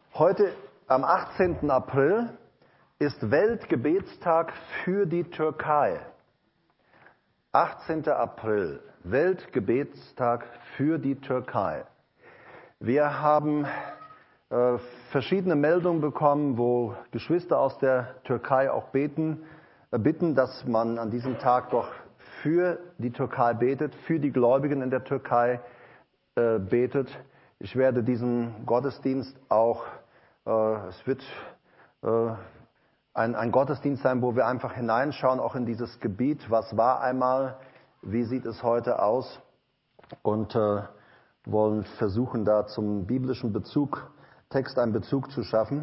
Heute, am 18. April, ist Weltgebetstag für die Türkei. 18. April, Weltgebetstag für die Türkei. Wir haben verschiedene Meldungen bekommen, wo Geschwister aus der Türkei auch bitten, dass man an diesem Tag doch für die Türkei betet, für die Gläubigen in der Türkei betet. Ich werde diesen Gottesdienst auch, es wird ein Gottesdienst sein, wo wir einfach hineinschauen, auch in dieses Gebiet, was war einmal, wie sieht es heute aus, und wollen versuchen, da zum biblischen Text einen Bezug zu schaffen.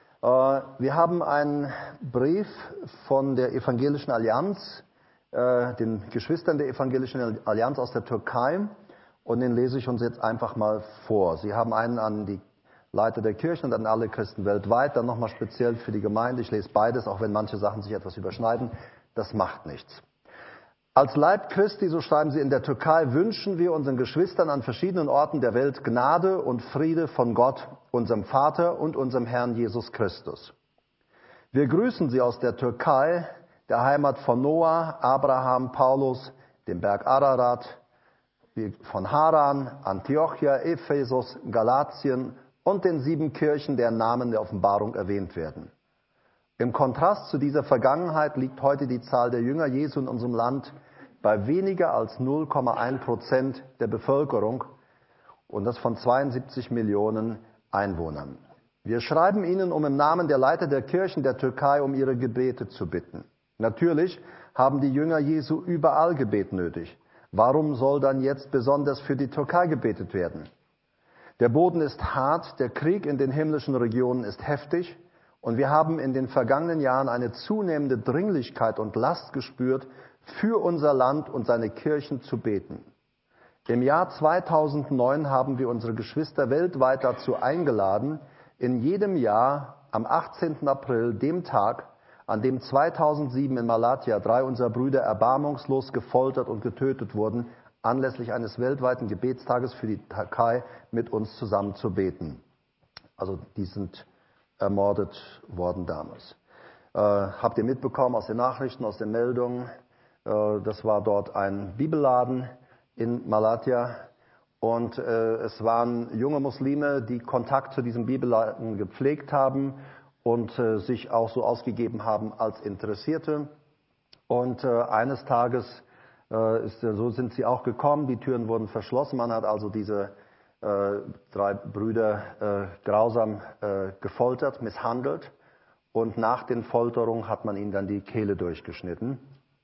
Wir haben einen Brief von der Evangelischen Allianz, den Geschwistern der Evangelischen Allianz aus der Türkei, und den lese ich uns jetzt einfach mal vor. Sie haben einen an die Leiter der Kirchen und an alle Christen weltweit, dann nochmal speziell für die Gemeinde. Ich lese beides, auch wenn manche Sachen sich etwas überschneiden. Das macht nichts. Als Leib Christi, so schreiben sie, in der Türkei wünschen wir unseren Geschwistern an verschiedenen Orten der Welt Gnade und Friede von Gott, unserem Vater und unserem Herrn Jesus Christus. Wir grüßen Sie aus der Türkei, der Heimat von Noah, Abraham, Paulus, dem Berg Ararat, von Haran, Antiochia, Ephesus, Galatien und den 7 Kirchen, deren Namen der Offenbarung erwähnt werden. Im Kontrast zu dieser Vergangenheit liegt heute die Zahl der Jünger Jesu in unserem Land bei weniger als 0,1% der Bevölkerung, und das von 72 Millionen Einwohnern. Wir schreiben Ihnen, um im Namen der Leiter der Kirchen der Türkei um Ihre Gebete zu bitten. Natürlich haben die Jünger Jesu überall Gebet nötig. Warum soll dann jetzt besonders für die Türkei gebetet werden? Der Boden ist hart, der Krieg in den himmlischen Regionen ist heftig, und wir haben in den vergangenen Jahren eine zunehmende Dringlichkeit und Last gespürt, für unser Land und seine Kirchen zu beten. Im Jahr 2009 haben wir unsere Geschwister weltweit dazu eingeladen, in jedem Jahr am 18. April, dem Tag, an dem 2007 in Malatya 3 unserer Brüder erbarmungslos gefoltert und getötet wurden, anlässlich eines weltweiten Gebetstages für die Türkei mit uns zusammen zu beten. Also die sind ermordet worden damals. Habt ihr mitbekommen aus den Nachrichten, aus den Meldungen? Das war dort ein Bibelladen in Malatya, und es waren junge Muslime, die Kontakt zu diesem Bibelladen gepflegt haben und sich auch so ausgegeben haben als Interessierte. Und eines Tages so sind sie auch gekommen, die Türen wurden verschlossen. Man hat also diese 3 Brüder grausam gefoltert, misshandelt, und nach den Folterungen hat man ihnen dann die Kehle durchgeschnitten.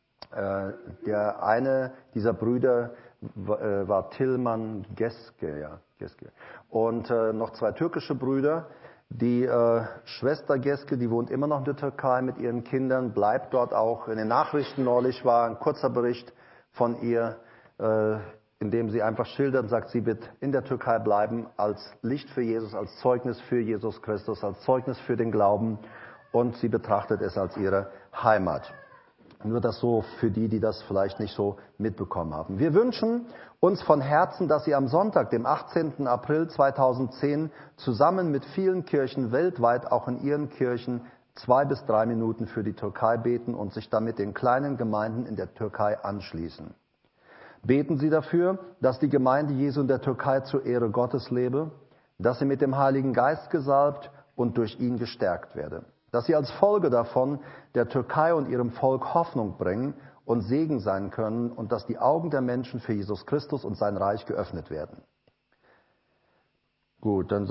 Der eine dieser Brüder war Tilman Geske. Und noch 2 türkische Brüder. Die Schwester Geske, die wohnt immer noch in der Türkei mit ihren Kindern, bleibt dort auch. In den Nachrichten neulich war ein kurzer Bericht von ihr, in dem sie einfach schildert und sagt, sie wird in der Türkei bleiben als Licht für Jesus, als Zeugnis für Jesus Christus, als Zeugnis für den Glauben, und sie betrachtet es als ihre Heimat. Nur das so für die, die das vielleicht nicht so mitbekommen haben. Wir wünschen uns von Herzen, dass Sie am Sonntag, dem 18. April 2010, zusammen mit vielen Kirchen weltweit, auch in Ihren Kirchen, 2 bis 3 Minuten für die Türkei beten und sich damit den kleinen Gemeinden in der Türkei anschließen. Beten Sie dafür, dass die Gemeinde Jesu in der Türkei zur Ehre Gottes lebe, dass sie mit dem Heiligen Geist gesalbt und durch ihn gestärkt werde. Dass sie als Folge davon der Türkei und ihrem Volk Hoffnung bringen und Segen sein können, und dass die Augen der Menschen für Jesus Christus und sein Reich geöffnet werden. Gut, dann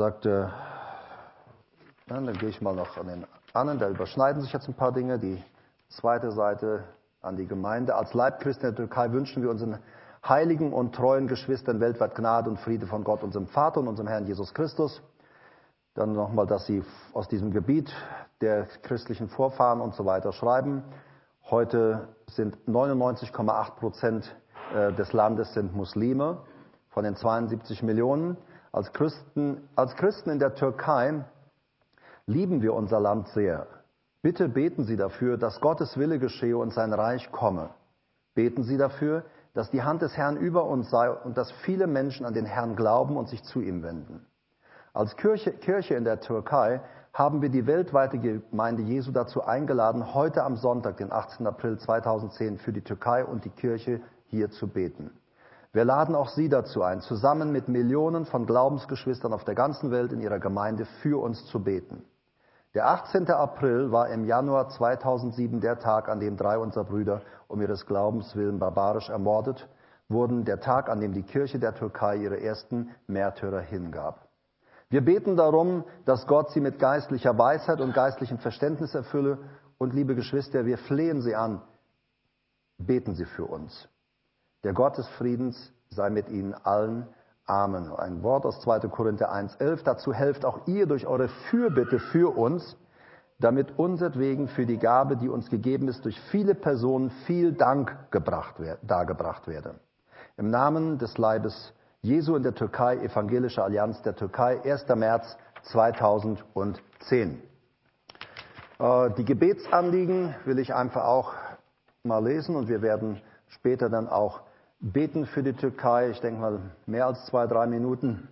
dann gehe ich mal noch an den anderen, da überschneiden sich jetzt ein paar Dinge. Die zweite Seite an die Gemeinde. Als Leib Christi in der Türkei wünschen wir unseren heiligen und treuen Geschwistern weltweit Gnade und Friede von Gott, unserem Vater und unserem Herrn Jesus Christus. Dann nochmal, dass sie aus diesem Gebiet der christlichen Vorfahren und so weiter schreiben. Heute sind 99,8% des Landes sind Muslime von den 72 Millionen. Als Christen in der Türkei lieben wir unser Land sehr. Bitte beten Sie dafür, dass Gottes Wille geschehe und sein Reich komme. Beten Sie dafür, dass die Hand des Herrn über uns sei und dass viele Menschen an den Herrn glauben und sich zu ihm wenden. Als Kirche in der Türkei haben wir die weltweite Gemeinde Jesu dazu eingeladen, heute am Sonntag, den 18. April 2010, für die Türkei und die Kirche hier zu beten. Wir laden auch Sie dazu ein, zusammen mit Millionen von Glaubensgeschwistern auf der ganzen Welt in Ihrer Gemeinde für uns zu beten. Der 18. April war im Januar 2007 der Tag, an dem 3 unserer Brüder um ihres Glaubens willen barbarisch ermordet wurden, der Tag, an dem die Kirche der Türkei ihre ersten Märtyrer hingab. Wir beten darum, dass Gott sie mit geistlicher Weisheit und geistlichem Verständnis erfülle. Und liebe Geschwister, wir flehen Sie an, beten Sie für uns. Der Gott des Friedens sei mit Ihnen allen. Amen. Ein Wort aus 2. Korinther 1,11. Dazu helft auch ihr durch eure Fürbitte für uns, damit unsertwegen für die Gabe, die uns gegeben ist, durch viele Personen viel Dank dargebracht werde. Im Namen des Leibes Jesu in der Türkei, Evangelische Allianz der Türkei, 1. März 2010. Die Gebetsanliegen will ich einfach auch mal lesen und wir werden später dann auch beten für die Türkei. Ich denke mal mehr als 2-3 Minuten.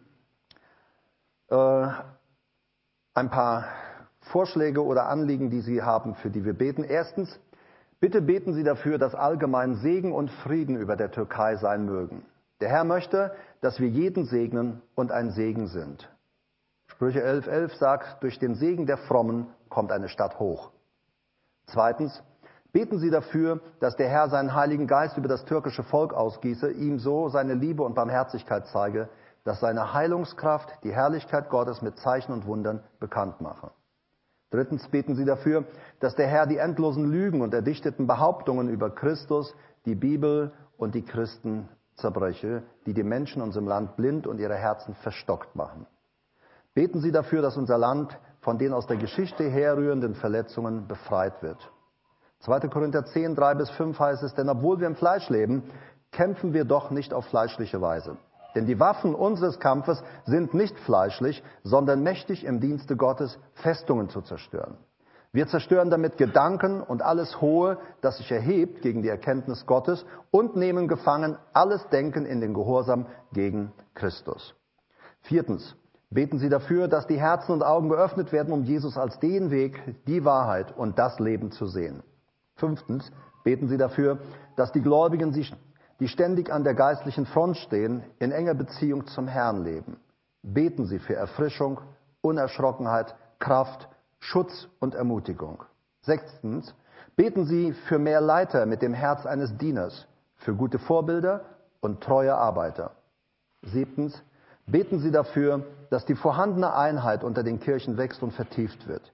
Ein paar Vorschläge oder Anliegen, die Sie haben, für die wir beten. Erstens, bitte beten Sie dafür, dass allgemein Segen und Frieden über der Türkei sein mögen. Der Herr möchte, dass wir jeden segnen und ein Segen sind. Sprüche 11,11 sagt, durch den Segen der Frommen kommt eine Stadt hoch. Zweitens, beten Sie dafür, dass der Herr seinen Heiligen Geist über das türkische Volk ausgieße, ihm so seine Liebe und Barmherzigkeit zeige, dass seine Heilungskraft die Herrlichkeit Gottes mit Zeichen und Wundern bekannt mache. Drittens, beten Sie dafür, dass der Herr die endlosen Lügen und erdichteten Behauptungen über Christus, die Bibel und die Christen zerbreche, die die Menschen in unserem Land blind und ihre Herzen verstockt machen. Beten Sie dafür, dass unser Land von den aus der Geschichte herrührenden Verletzungen befreit wird. 2. Korinther 10, 3-5 heißt es, denn obwohl wir im Fleisch leben, kämpfen wir doch nicht auf fleischliche Weise. Denn die Waffen unseres Kampfes sind nicht fleischlich, sondern mächtig im Dienste Gottes, Festungen zu zerstören. Wir zerstören damit Gedanken und alles Hohe, das sich erhebt gegen die Erkenntnis Gottes und nehmen gefangen alles Denken in den Gehorsam gegen Christus. Viertens, beten Sie dafür, dass die Herzen und Augen geöffnet werden, um Jesus als den Weg, die Wahrheit und das Leben zu sehen. Fünftens, beten Sie dafür, dass die Gläubigen, die ständig an der geistlichen Front stehen, in enger Beziehung zum Herrn leben. Beten Sie für Erfrischung, Unerschrockenheit, Kraft, Schutz und Ermutigung. Sechstens, beten Sie für mehr Leiter mit dem Herz eines Dieners, für gute Vorbilder und treue Arbeiter. Siebtens, beten Sie dafür, dass die vorhandene Einheit unter den Kirchen wächst und vertieft wird.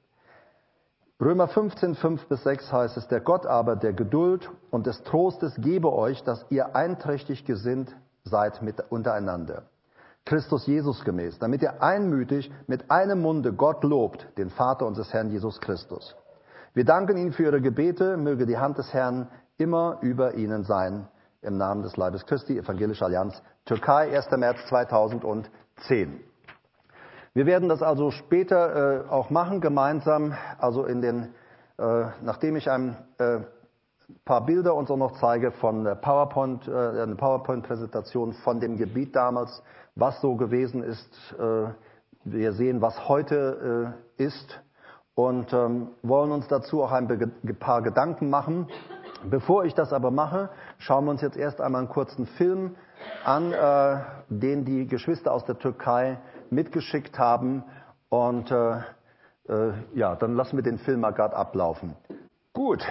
Römer 15, 5-6 heißt es, der Gott aber der Geduld und des Trostes gebe euch, dass ihr einträchtig gesinnt seid untereinander. Christus Jesus gemäß, damit ihr einmütig mit einem Munde Gott lobt, den Vater unseres Herrn Jesus Christus. Wir danken Ihnen für Ihre Gebete, möge die Hand des Herrn immer über Ihnen sein. Im Namen des Leibes Christi, Evangelische Allianz, Türkei, 1. März 2010. Wir werden das also später auch machen, gemeinsam, also nachdem ich ein paar Bilder uns auch noch zeige von der eine PowerPoint-Präsentation von dem Gebiet damals, was so gewesen ist. Wir sehen, was heute ist und wollen uns dazu auch ein paar Gedanken machen. Bevor ich das aber mache, schauen wir uns jetzt erst einmal einen kurzen Film an, den die Geschwister aus der Türkei mitgeschickt haben. Und ja, dann lassen wir den Film mal gerade ablaufen. Gut.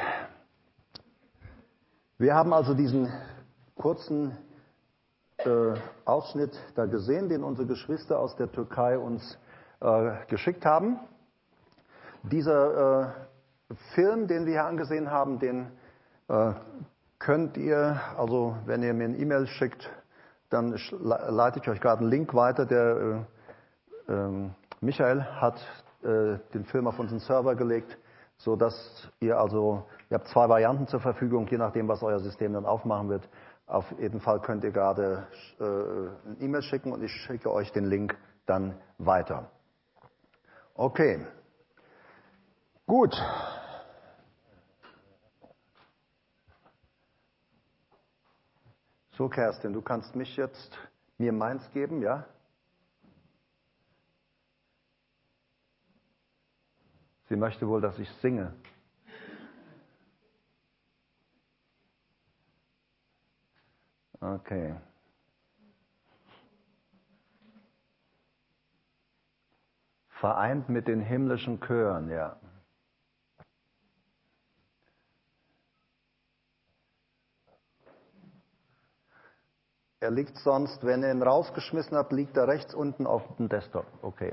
Wir haben also diesen kurzen Ausschnitt da gesehen, den unsere Geschwister aus der Türkei uns geschickt haben. Dieser Film, den wir hier angesehen haben, den könnt ihr, also wenn ihr mir eine E-Mail schickt, dann leite ich euch gerade einen Link weiter. Der Michael hat den Film auf unseren Server gelegt, so dass ihr habt 2 Varianten zur Verfügung, je nachdem, was euer System dann aufmachen wird. Auf jeden Fall könnt ihr gerade eine E-Mail schicken und ich schicke euch den Link dann weiter. Okay. Gut. So, Kerstin, du kannst mir meins geben, ja? Sie möchte wohl, dass ich singe. Okay. Vereint mit den himmlischen Chören, ja. Er liegt sonst, wenn ihr ihn rausgeschmissen habt, liegt er rechts unten auf dem Desktop. Okay.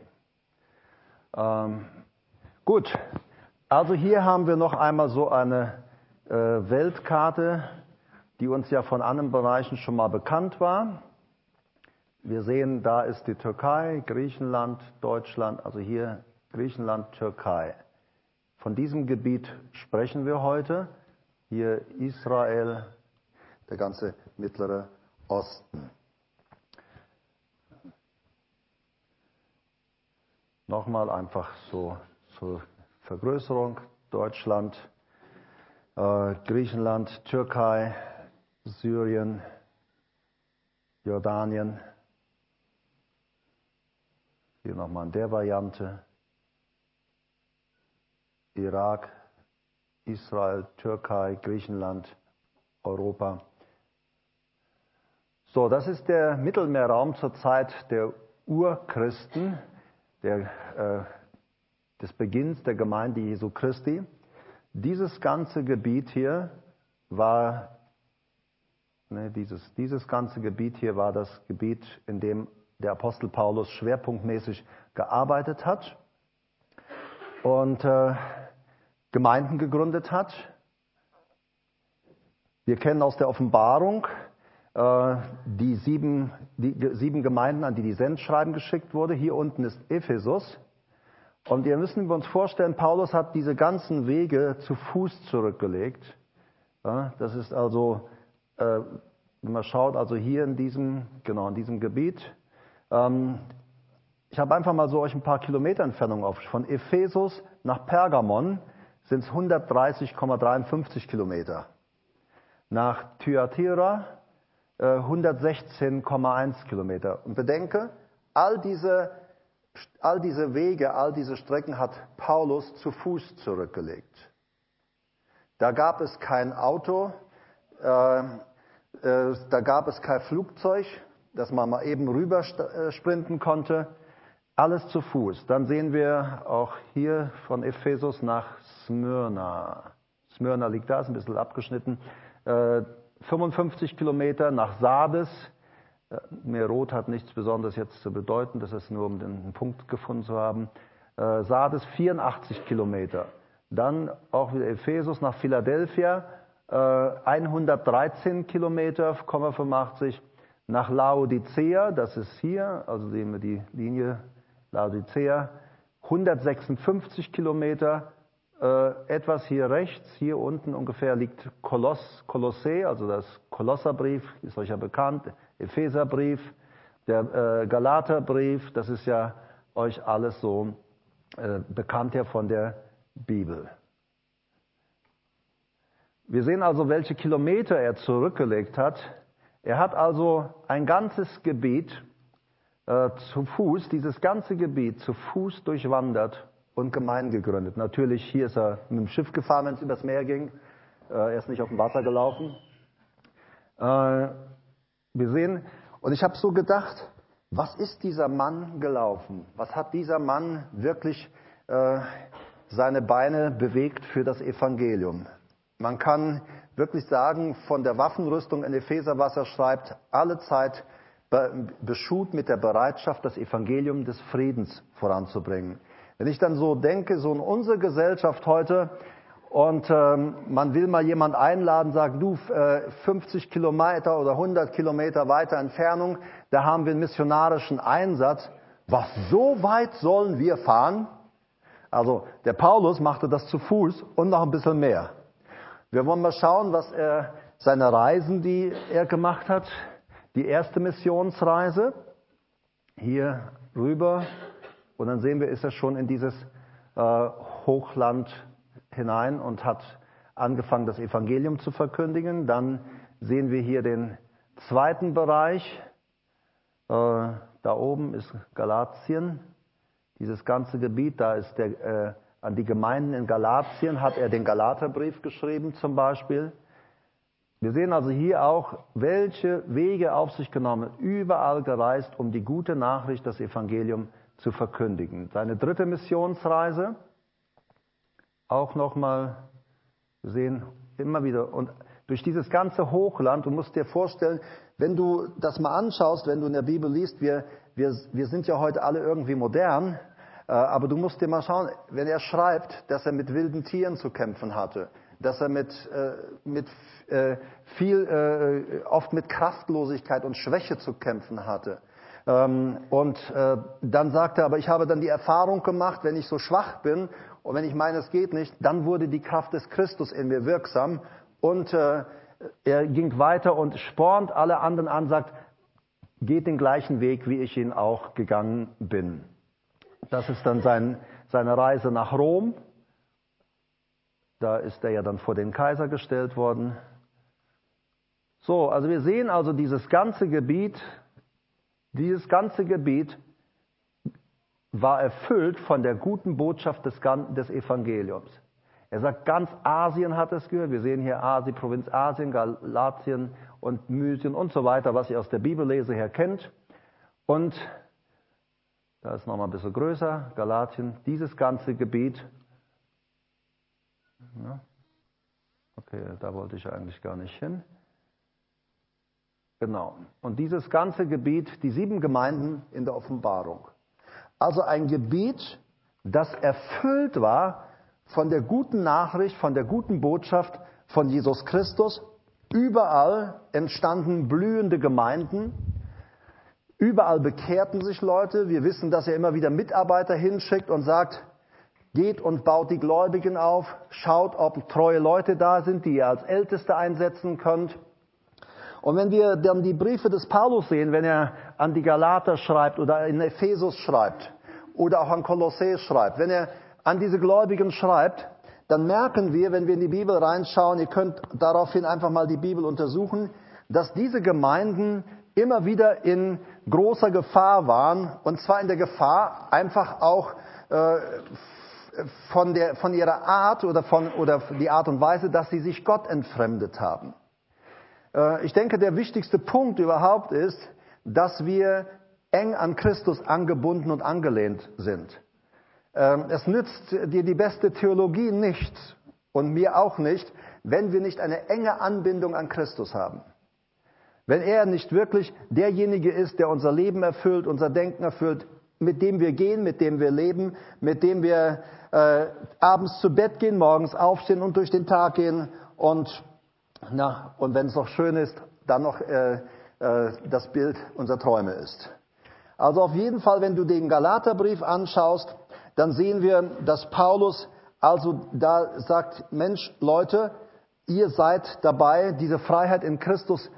Gut. Also hier haben wir noch einmal so eine Weltkarte, die uns ja von anderen Bereichen schon mal bekannt war. Wir sehen, da ist die Türkei, Griechenland, Deutschland, also hier Griechenland, Türkei. Von diesem Gebiet sprechen wir heute. Hier Israel, der ganze Mittlere Osten. Nochmal einfach so zur Vergrößerung. Deutschland, Griechenland, Türkei, Syrien, Jordanien. Hier nochmal in der Variante. Irak, Israel, Türkei, Griechenland, Europa. So, das ist der Mittelmeerraum zur Zeit der Urchristen, des Beginns der Gemeinde Jesu Christi. Dieses ganze Gebiet hier war, dieses ganze Gebiet hier war das Gebiet, in dem der Apostel Paulus schwerpunktmäßig gearbeitet hat und Gemeinden gegründet hat. Wir kennen aus der Offenbarung die sieben Gemeinden, an die die Sendschreiben geschickt wurde. Hier unten ist Ephesus. Und wir müssen uns vorstellen, Paulus hat diese ganzen Wege zu Fuß zurückgelegt. Ja, das ist also, wenn man schaut, also hier in diesem Gebiet. Ich habe einfach mal so euch ein paar Kilometer Entfernung auf. Von Ephesus nach Pergamon sind es 130,53 Kilometer. Nach Thyatira 116,1 Kilometer. Und bedenke, all diese Wege, all diese Strecken hat Paulus zu Fuß zurückgelegt. Da gab es kein Auto, da gab es kein Flugzeug, dass man mal eben rüber sprinten konnte. Alles zu Fuß. Dann sehen wir auch hier von Ephesus nach Smyrna. Smyrna liegt da, ist ein bisschen abgeschnitten. 55 Kilometer nach Sardes. Meerot hat nichts Besonderes jetzt zu bedeuten, das ist nur, um den Punkt gefunden zu haben. Sardes 84 Kilometer. Dann auch wieder Ephesus nach Philadelphia, 113 Kilometer, 85. Nach Laodicea, das ist hier, also sehen wir die Linie Laodicea, 156 Kilometer. Etwas hier rechts, hier unten ungefähr liegt Kolossä, also das Kolosserbrief, ist euch ja bekannt, Epheserbrief, der Galaterbrief, das ist ja euch alles so bekannt ja von der Bibel. Wir sehen also, welche Kilometer er zurückgelegt hat. Er hat also ein ganzes Gebiet zu Fuß, dieses ganze Gebiet zu Fuß durchwandert und Gemeinden gegründet. Natürlich, hier ist er mit dem Schiff gefahren, wenn es übers Meer ging. Er ist nicht auf dem Wasser gelaufen. Wir sehen, und ich habe so gedacht, was ist dieser Mann gelaufen? Was hat dieser Mann wirklich seine Beine bewegt für das Evangelium? Man kann wirklich sagen, von der Waffenrüstung in Epheser, was er schreibt, alle Zeit beschut mit der Bereitschaft, das Evangelium des Friedens voranzubringen. Wenn ich dann so denke, so in unsere Gesellschaft heute, und man will mal jemand einladen, sagt, du, 50 Kilometer oder 100 Kilometer weiter Entfernung, da haben wir einen missionarischen Einsatz. Was, so weit sollen wir fahren? Also der Paulus machte das zu Fuß und noch ein bisschen mehr. Wir wollen mal schauen, was seine Reisen, die er gemacht hat, die erste Missionsreise, hier rüber. Und dann sehen wir, ist er schon in dieses Hochland hinein und hat angefangen, das Evangelium zu verkündigen. Dann sehen wir hier den zweiten Bereich. Da oben ist Galatien. Dieses ganze Gebiet, da ist der An die Gemeinden in Galatien hat er den Galaterbrief geschrieben zum Beispiel. Wir sehen also hier auch, welche Wege auf sich genommen, überall gereist, um die gute Nachricht, das Evangelium zu verkündigen. Seine 3. Missionsreise, auch nochmal, wir sehen immer wieder, und durch dieses ganze Hochland, du musst dir vorstellen, wenn du das mal anschaust, wenn du in der Bibel liest, wir sind ja heute alle irgendwie modern, aber du musst dir mal schauen, wenn er schreibt, dass er mit wilden Tieren zu kämpfen hatte, dass er oft mit Kraftlosigkeit und Schwäche zu kämpfen hatte. Und dann sagt er, aber ich habe dann die Erfahrung gemacht, wenn ich so schwach bin und wenn ich meine, es geht nicht, dann wurde die Kraft des Christus in mir wirksam. Und er ging weiter und spornt alle anderen an, sagt, geht den gleichen Weg, wie ich ihn auch gegangen bin. Das ist dann seine Reise nach Rom. Da ist er ja dann vor den Kaiser gestellt worden. So, also wir sehen also dieses ganze Gebiet war erfüllt von der guten Botschaft des Evangeliums. Er sagt, ganz Asien hat es gehört. Wir sehen hier Asien, Provinz Asien, Galatien und Mysien und so weiter, was ihr aus der Bibellese her kennt. Und da ist nochmal ein bisschen größer, Galatien, dieses ganze Gebiet. Ja. Okay, da wollte ich eigentlich gar nicht hin. Genau. Und dieses ganze Gebiet, die 7 Gemeinden in der Offenbarung. Also ein Gebiet, das erfüllt war von der guten Nachricht, von der guten Botschaft von Jesus Christus. Überall entstanden blühende Gemeinden. Überall bekehrten sich Leute. Wir wissen, dass er immer wieder Mitarbeiter hinschickt und sagt, geht und baut die Gläubigen auf, schaut, ob treue Leute da sind, die ihr als Älteste einsetzen könnt. Und wenn wir dann die Briefe des Paulus sehen, wenn er an die Galater schreibt oder in Ephesus schreibt oder auch an Kolossä schreibt, wenn er an diese Gläubigen schreibt, dann merken wir, wenn wir in die Bibel reinschauen, ihr könnt daraufhin einfach mal die Bibel untersuchen, dass diese Gemeinden immer wieder in großer Gefahr waren, und zwar in der Gefahr einfach auch von ihrer Art oder die Art und Weise, dass sie sich Gott entfremdet haben. Ich denke, der wichtigste Punkt überhaupt ist, dass wir eng an Christus angebunden und angelehnt sind. Es nützt dir die beste Theologie nichts und mir auch nicht, wenn wir nicht eine enge Anbindung an Christus haben. Wenn er nicht wirklich derjenige ist, der unser Leben erfüllt, unser Denken erfüllt, mit dem wir gehen, mit dem wir leben, mit dem wir abends zu Bett gehen, morgens aufstehen und durch den Tag gehen und wenn es noch schön ist, dann noch das Bild unserer Träume ist. Also auf jeden Fall, wenn du den Galaterbrief anschaust, dann sehen wir, dass Paulus also da sagt, Mensch, Leute, ihr seid dabei, diese Freiheit in Christus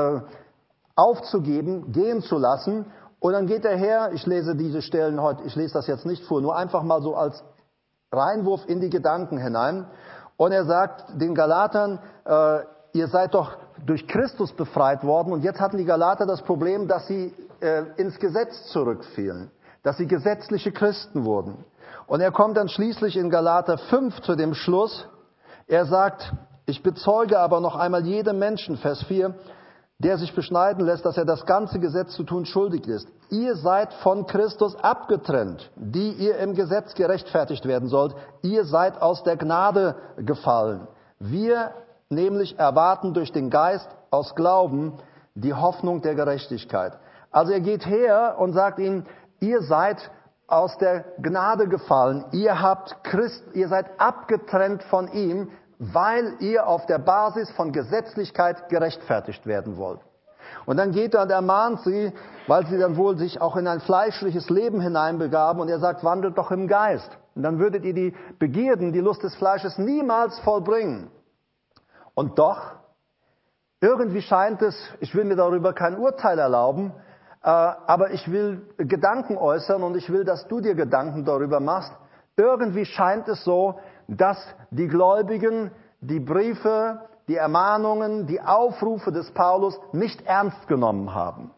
aufzugeben, gehen zu lassen. Und dann geht er her, ich lese diese Stellen heute, ich lese das jetzt nicht vor, nur einfach mal so als Reinwurf in die Gedanken hinein. Und er sagt den Galatern, ihr seid doch durch Christus befreit worden. Und jetzt hatten die Galater das Problem, dass sie ins Gesetz zurückfielen, dass sie gesetzliche Christen wurden. Und er kommt dann schließlich in Galater 5 zu dem Schluss, er sagt, ich bezeuge aber noch einmal jedem Menschen, Vers 4, der sich beschneiden lässt, dass er das ganze Gesetz zu tun schuldig ist. Ihr seid von Christus abgetrennt, die ihr im Gesetz gerechtfertigt werden sollt. Ihr seid aus der Gnade gefallen. Wir nämlich erwarten durch den Geist aus Glauben die Hoffnung der Gerechtigkeit. Also er geht her und sagt ihnen, ihr seid aus der Gnade gefallen. Ihr seid abgetrennt von ihm, weil ihr auf der Basis von Gesetzlichkeit gerechtfertigt werden wollt. Und dann geht er und ermahnt sie, weil sie dann wohl sich auch in ein fleischliches Leben hineinbegaben, und er sagt, wandelt doch im Geist. Und dann würdet ihr die Begierden, die Lust des Fleisches niemals vollbringen. Und doch, irgendwie scheint es, ich will mir darüber kein Urteil erlauben, aber ich will Gedanken äußern und ich will, dass du dir Gedanken darüber machst. Irgendwie scheint es so, dass die Gläubigen die Briefe, die Ermahnungen, die Aufrufe des Paulus nicht ernst genommen haben.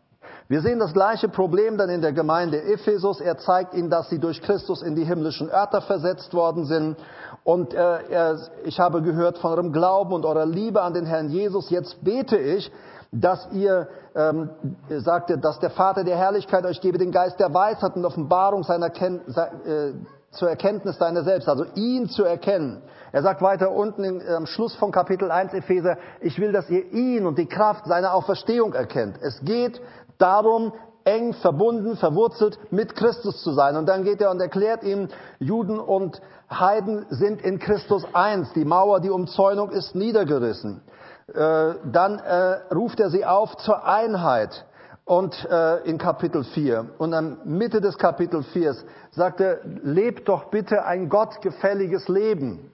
Wir sehen das gleiche Problem dann in der Gemeinde Ephesus. Er zeigt ihnen, dass sie durch Christus in die himmlischen Örter versetzt worden sind. Und ich habe gehört von eurem Glauben und eurer Liebe an den Herrn Jesus. Jetzt bete ich, dass ihr, sagte, dass der Vater der Herrlichkeit euch gebe den Geist der Weisheit und Offenbarung zur Erkenntnis seiner selbst, also ihn zu erkennen. Er sagt weiter unten am Schluss von Kapitel 1 Epheser, ich will, dass ihr ihn und die Kraft seiner Auferstehung erkennt. Es geht darum, eng verbunden, verwurzelt mit Christus zu sein. Und dann geht er und erklärt ihm, Juden und Heiden sind in Christus eins. Die Mauer, die Umzäunung ist niedergerissen. Dann ruft er sie auf zur Einheit. Und in Kapitel 4 und am Mitte des Kapitel 4 sagt er, lebt doch bitte ein gottgefälliges Leben.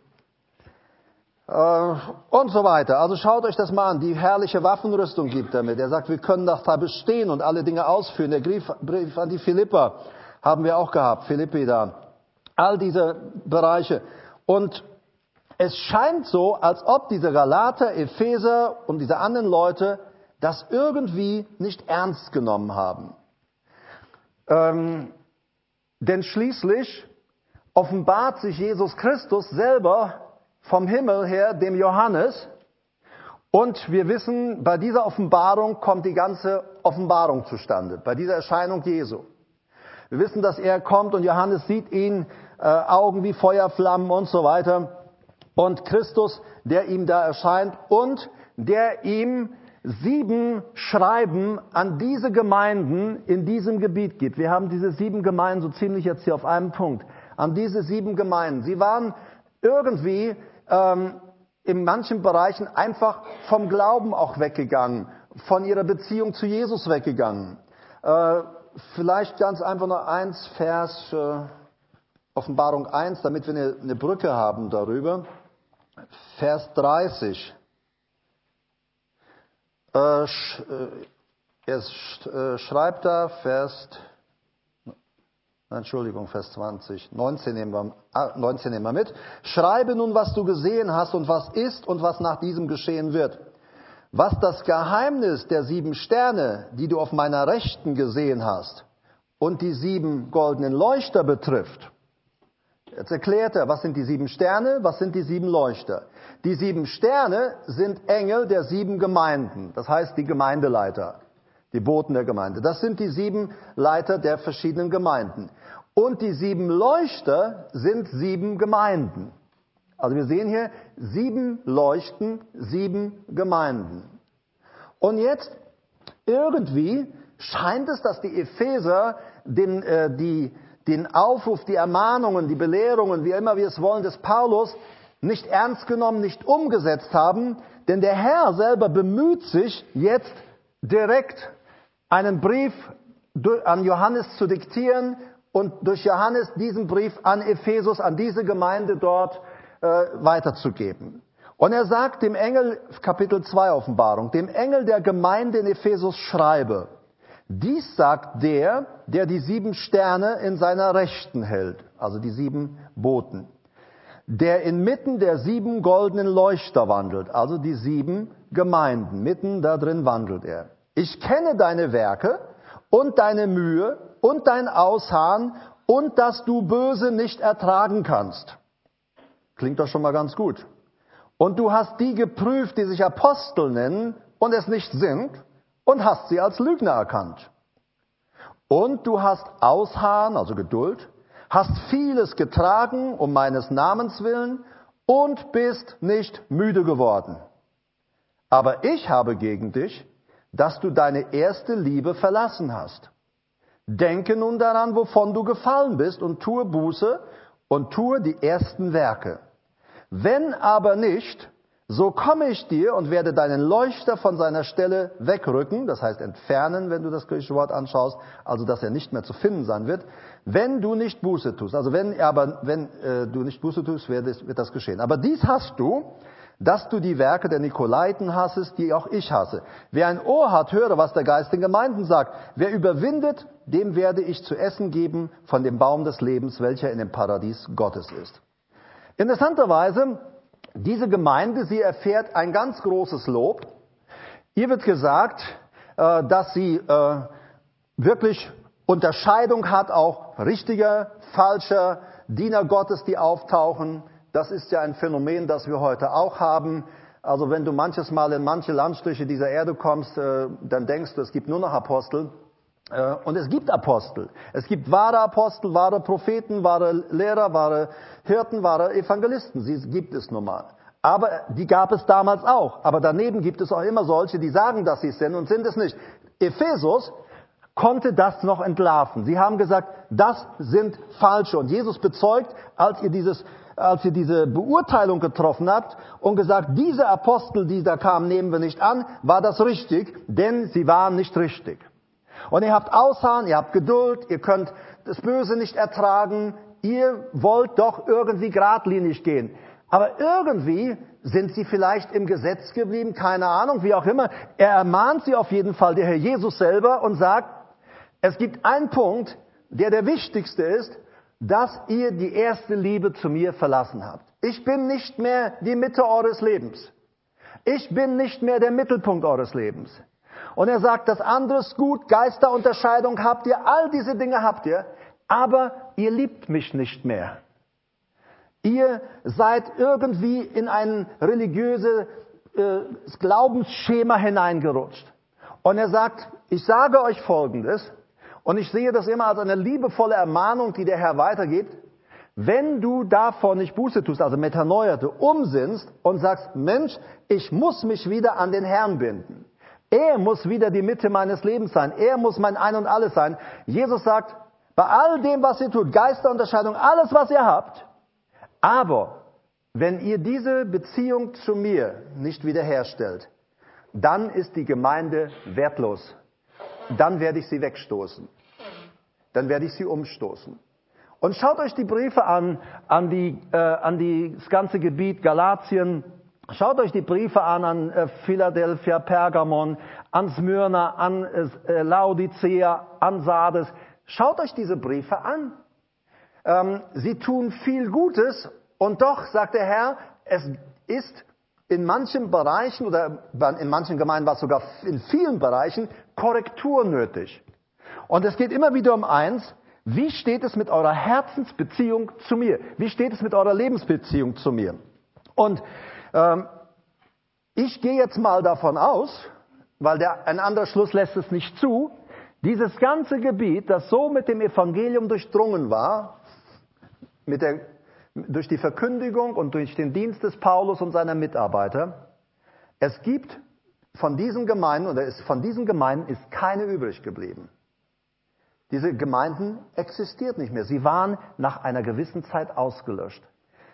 Und so weiter. Also schaut euch das mal an. Die herrliche Waffenrüstung gibt er mit. Er sagt, wir können doch da bestehen und alle Dinge ausführen. Der Brief an die Philipper haben wir auch gehabt. Philippi da. All diese Bereiche. Und es scheint so, als ob diese Galater, Epheser und diese anderen Leute das irgendwie nicht ernst genommen haben. Denn schließlich offenbart sich Jesus Christus selber vom Himmel her dem Johannes. Und wir wissen, bei dieser Offenbarung kommt die ganze Offenbarung zustande, bei dieser Erscheinung Jesu. Wir wissen, dass er kommt und Johannes sieht ihn, Augen wie Feuerflammen und so weiter. Und Christus, der ihm da erscheint und der ihm 7 Schreiben an diese Gemeinden in diesem Gebiet gibt. Wir haben diese 7 Gemeinden so ziemlich jetzt hier auf einem Punkt. An diese 7 Gemeinden. Sie waren irgendwie in manchen Bereichen einfach vom Glauben auch weggegangen, von ihrer Beziehung zu Jesus weggegangen. Vielleicht ganz einfach nur eins, Vers Offenbarung 1, damit wir eine Brücke haben darüber. Vers 30. Er schreibt da, Vers 20, 19 nehmen wir mit. Schreibe nun, was du gesehen hast und was ist und was nach diesem geschehen wird. Was das Geheimnis der 7 Sterne, die du auf meiner Rechten gesehen hast, und die 7 goldenen Leuchter betrifft. Jetzt erklärt er, was sind die 7 Sterne, was sind die 7 Leuchter. Die 7 Sterne sind Engel der 7 Gemeinden, das heißt die Gemeindeleiter, die Boten der Gemeinde. Das sind die 7 Leiter der verschiedenen Gemeinden. Und die 7 Leuchter sind 7 Gemeinden. Also wir sehen hier 7 Leuchten, 7 Gemeinden. Und jetzt irgendwie scheint es, dass die Epheser den Aufruf, die Ermahnungen, die Belehrungen, wie immer wir es wollen, des Paulus nicht ernst genommen, nicht umgesetzt haben, denn der Herr selber bemüht sich jetzt direkt einen Brief an Johannes zu diktieren und durch Johannes diesen Brief an Ephesus, an diese Gemeinde dort weiterzugeben. Und er sagt dem Engel, Kapitel 2 Offenbarung, dem Engel der Gemeinde in Ephesus schreibe, dies sagt der die 7 Sterne in seiner Rechten hält, also die 7 Boten, der inmitten der 7 goldenen Leuchter wandelt, also die 7 Gemeinden, mitten da drin wandelt er. Ich kenne deine Werke und deine Mühe und dein Ausharren und dass du Böse nicht ertragen kannst. Klingt doch schon mal ganz gut. Und du hast die geprüft, die sich Apostel nennen und es nicht sind, und hast sie als Lügner erkannt. Und du hast Ausharren, also Geduld, hast vieles getragen um meines Namens willen und bist nicht müde geworden. Aber ich habe gegen dich, dass du deine erste Liebe verlassen hast. Denke nun daran, wovon du gefallen bist, und tue Buße und tue die ersten Werke. Wenn aber nicht, so komme ich dir und werde deinen Leuchter von seiner Stelle wegrücken, das heißt entfernen, wenn du das griechische Wort anschaust, also dass er nicht mehr zu finden sein wird, wenn du nicht Buße tust. Also wenn du nicht Buße tust, wird das geschehen. Aber dies hast du, dass du die Werke der Nikolaiten hassest, die auch ich hasse. Wer ein Ohr hat, höre, was der Geist den Gemeinden sagt. Wer überwindet, dem werde ich zu essen geben von dem Baum des Lebens, welcher in dem Paradies Gottes ist. Interessanterweise, diese Gemeinde, sie erfährt ein ganz großes Lob. Ihr wird gesagt, dass sie wirklich Unterscheidung hat, auch richtiger, falscher Diener Gottes, die auftauchen. Das ist ja ein Phänomen, das wir heute auch haben. Also wenn du manches Mal in manche Landstriche dieser Erde kommst, dann denkst du, es gibt nur noch Apostel. Und es gibt Apostel. Es gibt wahre Apostel, wahre Propheten, wahre Lehrer, wahre Hirten, wahre Evangelisten. Sie gibt es nun mal. Aber die gab es damals auch. Aber daneben gibt es auch immer solche, die sagen, dass sie es sind und sind es nicht. Ephesus konnte das noch entlarven. Sie haben gesagt, das sind falsche. Und Jesus bezeugt, als ihr diese Beurteilung getroffen habt und gesagt, diese Apostel, die da kamen, nehmen wir nicht an, war das richtig, denn sie waren nicht richtig. Und ihr habt Ausharren, ihr habt Geduld, ihr könnt das Böse nicht ertragen, ihr wollt doch irgendwie geradlinig gehen. Aber irgendwie sind sie vielleicht im Gesetz geblieben, keine Ahnung, wie auch immer. Er ermahnt sie auf jeden Fall, der Herr Jesus selber, und sagt, es gibt einen Punkt, der wichtigste ist, dass ihr die erste Liebe zu mir verlassen habt. Ich bin nicht mehr die Mitte eures Lebens. Ich bin nicht mehr der Mittelpunkt eures Lebens. Und er sagt, das andere ist gut, Geisterunterscheidung habt ihr, all diese Dinge habt ihr, aber ihr liebt mich nicht mehr. Ihr seid irgendwie in ein religiöses Glaubensschema hineingerutscht. Und er sagt, ich sage euch Folgendes, und ich sehe das immer als eine liebevolle Ermahnung, die der Herr weitergibt. Wenn du davon nicht Buße tust, also Metanoia, umsinnst und sagst, Mensch, ich muss mich wieder an den Herrn binden. Er muss wieder die Mitte meines Lebens sein. Er muss mein Ein und Alles sein. Jesus sagt, bei all dem, was ihr tut, Geisterunterscheidung, alles, was ihr habt, aber wenn ihr diese Beziehung zu mir nicht wiederherstellt, dann ist die Gemeinde wertlos. Dann werde ich sie wegstoßen. Dann werde ich sie umstoßen. Und schaut euch die Briefe an das ganze Gebiet Galatien. Schaut euch die Briefe an Philadelphia, Pergamon, an Smyrna, an Laodicea, an Sardes. Schaut euch diese Briefe an. Sie tun viel Gutes und doch, sagt der Herr, es ist in manchen Bereichen oder in manchen Gemeinden war es sogar in vielen Bereichen Korrektur nötig. Und es geht immer wieder um eins, wie steht es mit eurer Herzensbeziehung zu mir? Wie steht es mit eurer Lebensbeziehung zu mir? Und ich gehe jetzt mal davon aus, weil ein anderer Schluss lässt es nicht zu, dieses ganze Gebiet, das so mit dem Evangelium durchdrungen war, durch die Verkündigung und durch den Dienst des Paulus und seiner Mitarbeiter, es gibt von diesen Gemeinden ist keine übrig geblieben. Diese Gemeinden existieren nicht mehr. Sie waren nach einer gewissen Zeit ausgelöscht.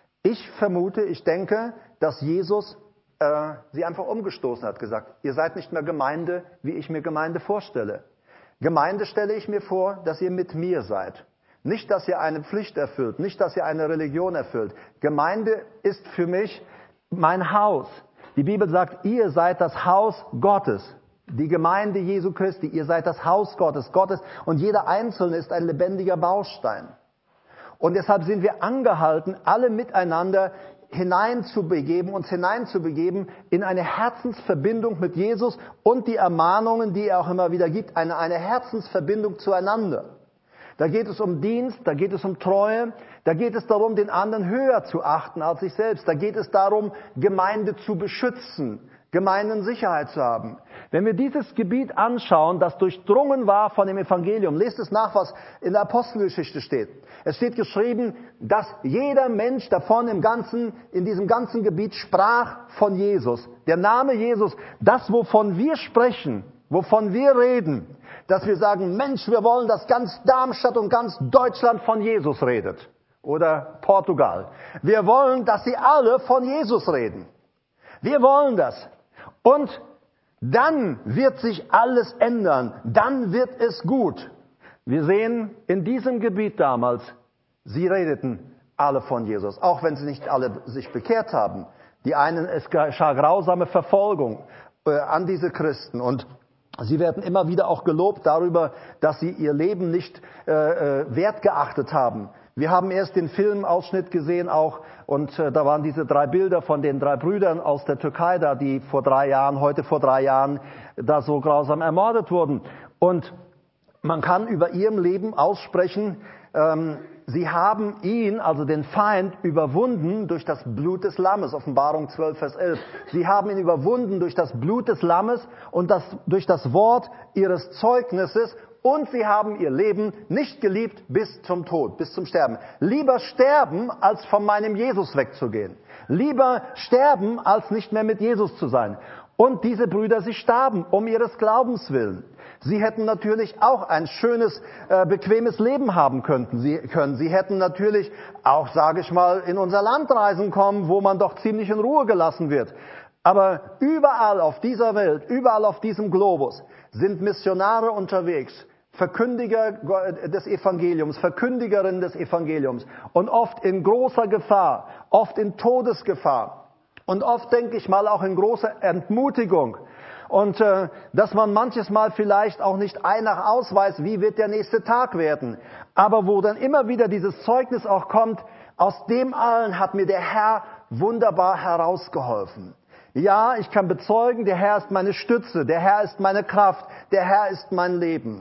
Ich denke, dass Jesus sie einfach umgestoßen hat, gesagt, ihr seid nicht mehr Gemeinde, wie ich mir Gemeinde vorstelle. Gemeinde stelle ich mir vor, dass ihr mit mir seid. Nicht, dass ihr eine Pflicht erfüllt, nicht, dass ihr eine Religion erfüllt. Gemeinde ist für mich mein Haus. Die Bibel sagt, ihr seid das Haus Gottes. Die Gemeinde Jesu Christi, ihr seid das Haus Gottes. Und jeder Einzelne ist ein lebendiger Baustein. Und deshalb sind wir angehalten, alle miteinander uns hineinzubegeben in eine Herzensverbindung mit Jesus und die Ermahnungen, die er auch immer wieder gibt, eine Herzensverbindung zueinander. Da geht es um Dienst, da geht es um Treue, da geht es darum, den anderen höher zu achten als sich selbst. Da geht es darum, Gemeinde zu beschützen, Gemeindensicherheit zu haben. Wenn wir dieses Gebiet anschauen, das durchdrungen war von dem Evangelium, lest es nach, was in der Apostelgeschichte steht. Es steht geschrieben, dass jeder Mensch davon in diesem ganzen Gebiet sprach von Jesus. Der Name Jesus, das, wovon wir sprechen, wovon wir reden, dass wir sagen, Mensch, wir wollen, dass ganz Darmstadt und ganz Deutschland von Jesus redet. Oder Portugal. Wir wollen, dass sie alle von Jesus reden. Wir wollen das. Und dann wird sich alles ändern. Dann wird es gut. Wir sehen in diesem Gebiet damals, sie redeten alle von Jesus. Auch wenn sie nicht alle sich bekehrt haben. Die einen, es geschah grausame Verfolgung an diese Christen. Und sie werden immer wieder auch gelobt darüber, dass sie ihr Leben nicht wertgeachtet haben. Wir haben erst den Filmausschnitt gesehen auch und da waren diese 3 Bilder von den 3 Brüdern aus der Türkei da, die heute vor 3 Jahren, da so grausam ermordet wurden. Und Man kann über ihrem Leben aussprechen, sie haben ihn, also den Feind, überwunden durch das Blut des Lammes. Offenbarung 12, Vers 11. Sie haben ihn überwunden durch das Blut des Lammes und durch das Wort ihres Zeugnisses. Und sie haben ihr Leben nicht geliebt bis zum Tod, bis zum Sterben. Lieber sterben, als von meinem Jesus wegzugehen. Lieber sterben, als nicht mehr mit Jesus zu sein. Und diese Brüder, sie starben um ihres Glaubens willen. Sie hätten natürlich auch ein schönes, bequemes Leben haben können. Sie hätten natürlich auch, sage ich mal, in unser Land reisen kommen, wo man doch ziemlich in Ruhe gelassen wird. Aber überall auf dieser Welt, überall auf diesem Globus sind Missionare unterwegs, Verkündiger des Evangeliums, Verkündigerinnen des Evangeliums und oft in großer Gefahr, oft in Todesgefahr und oft, denke ich mal, auch in großer Entmutigung. Und dass man manches Mal vielleicht auch nicht nach ausweist, wie wird der nächste Tag werden. Aber wo dann immer wieder dieses Zeugnis auch kommt, aus dem allen hat mir der Herr wunderbar herausgeholfen. Ja, ich kann bezeugen, der Herr ist meine Stütze, der Herr ist meine Kraft, der Herr ist mein Leben.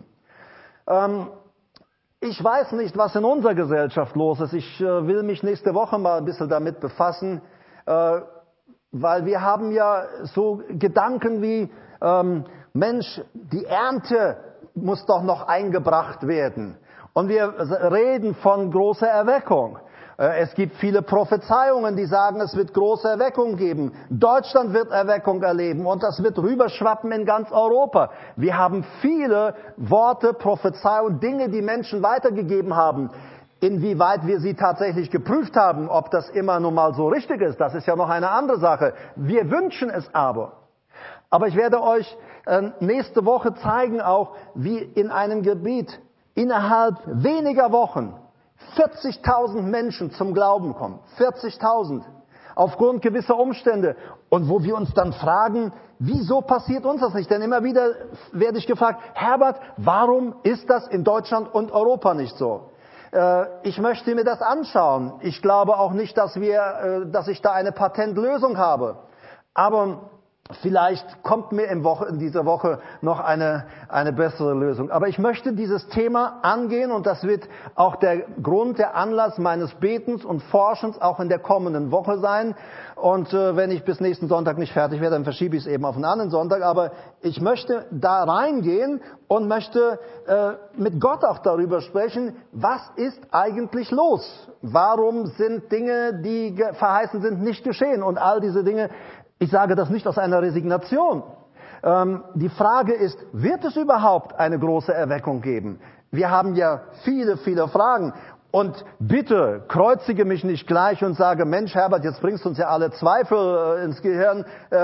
Ich weiß nicht, was in unserer Gesellschaft los ist. Ich will mich nächste Woche mal ein bisschen damit befassen, weil wir haben ja so Gedanken wie, Mensch, die Ernte muss doch noch eingebracht werden. Und wir reden von großer Erweckung. Es gibt viele Prophezeiungen, die sagen, es wird große Erweckung geben. Deutschland wird Erweckung erleben und das wird rüberschwappen in ganz Europa. Wir haben viele Worte, Prophezeiungen, Dinge, die Menschen weitergegeben haben. Inwieweit wir sie tatsächlich geprüft haben, ob das immer nun mal so richtig ist, das ist ja noch eine andere Sache. Wir wünschen es aber. Aber ich werde euch nächste Woche zeigen auch, wie in einem Gebiet innerhalb weniger Wochen 40.000 Menschen zum Glauben kommen. 40.000. Aufgrund gewisser Umstände. Und wo wir uns dann fragen, wieso passiert uns das nicht? Denn immer wieder werde ich gefragt, Herbert, warum ist das in Deutschland und Europa nicht so? Ich möchte mir das anschauen. Ich glaube auch nicht, dass ich da eine Patentlösung habe. Aber vielleicht kommt mir in dieser Woche noch eine bessere Lösung. Aber ich möchte dieses Thema angehen und das wird auch der Grund, der Anlass meines Betens und Forschens auch in der kommenden Woche sein. Und wenn ich bis nächsten Sonntag nicht fertig werde, dann verschiebe ich es eben auf einen anderen Sonntag. Aber ich möchte da reingehen und möchte mit Gott auch darüber sprechen, was ist eigentlich los? Warum sind Dinge, die verheißen sind, nicht geschehen? Und all diese Dinge. Ich sage das nicht aus einer Resignation. Die Frage ist, wird es überhaupt eine große Erweckung geben? Wir haben ja viele, viele Fragen. Und bitte kreuzige mich nicht gleich und sage, Mensch Herbert, jetzt bringst du uns ja alle Zweifel ins Gehirn.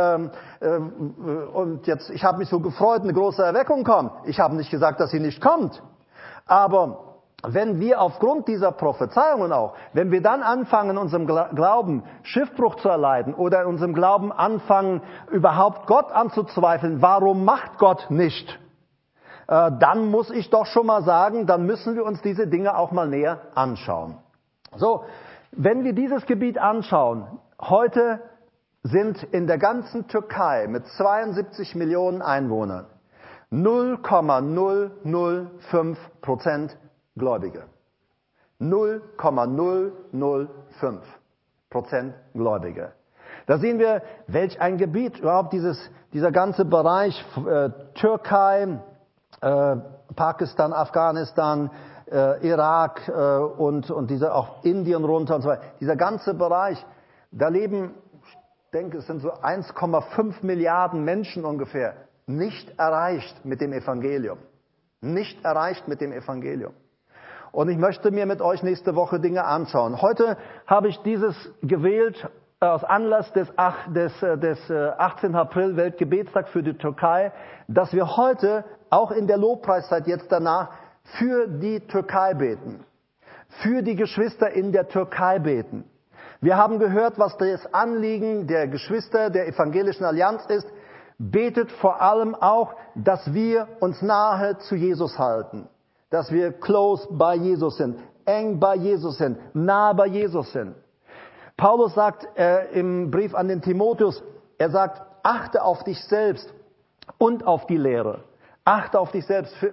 Und jetzt, ich habe mich so gefreut, eine große Erweckung kommt. Ich habe nicht gesagt, dass sie nicht kommt. Aber wenn wir aufgrund dieser Prophezeiungen auch, wenn wir dann anfangen, unserem Glauben Schiffbruch zu erleiden oder in unserem Glauben anfangen, überhaupt Gott anzuzweifeln, warum macht Gott nicht? Dann muss ich doch schon mal sagen, dann müssen wir uns diese Dinge auch mal näher anschauen. So, wenn wir dieses Gebiet anschauen, heute sind in der ganzen Türkei mit 72 Millionen Einwohnern 0,005% Gläubige. 0,005% Gläubige. Da sehen wir, welch ein Gebiet überhaupt dieser ganze Bereich Türkei, Pakistan, Afghanistan, Irak und auch Indien runter und so weiter. Dieser ganze Bereich, da leben, ich denke, es sind so 1,5 Milliarden Menschen ungefähr, nicht erreicht mit dem Evangelium. Nicht erreicht mit dem Evangelium. Und ich möchte mir mit euch nächste Woche Dinge anschauen. Heute habe ich dieses gewählt aus Anlass des 18. April Weltgebetstag für die Türkei, dass wir heute auch in der Lobpreiszeit jetzt danach für die Türkei beten. Für die Geschwister in der Türkei beten. Wir haben gehört, was das Anliegen der Geschwister der Evangelischen Allianz ist. Betet vor allem auch, dass wir uns nahe zu Jesus halten. Dass wir close bei Jesus sind, eng bei Jesus sind, nah bei Jesus sind. Paulus sagt im Brief an den Timotheus, er sagt, achte auf dich selbst und auf die Lehre. Achte auf dich selbst.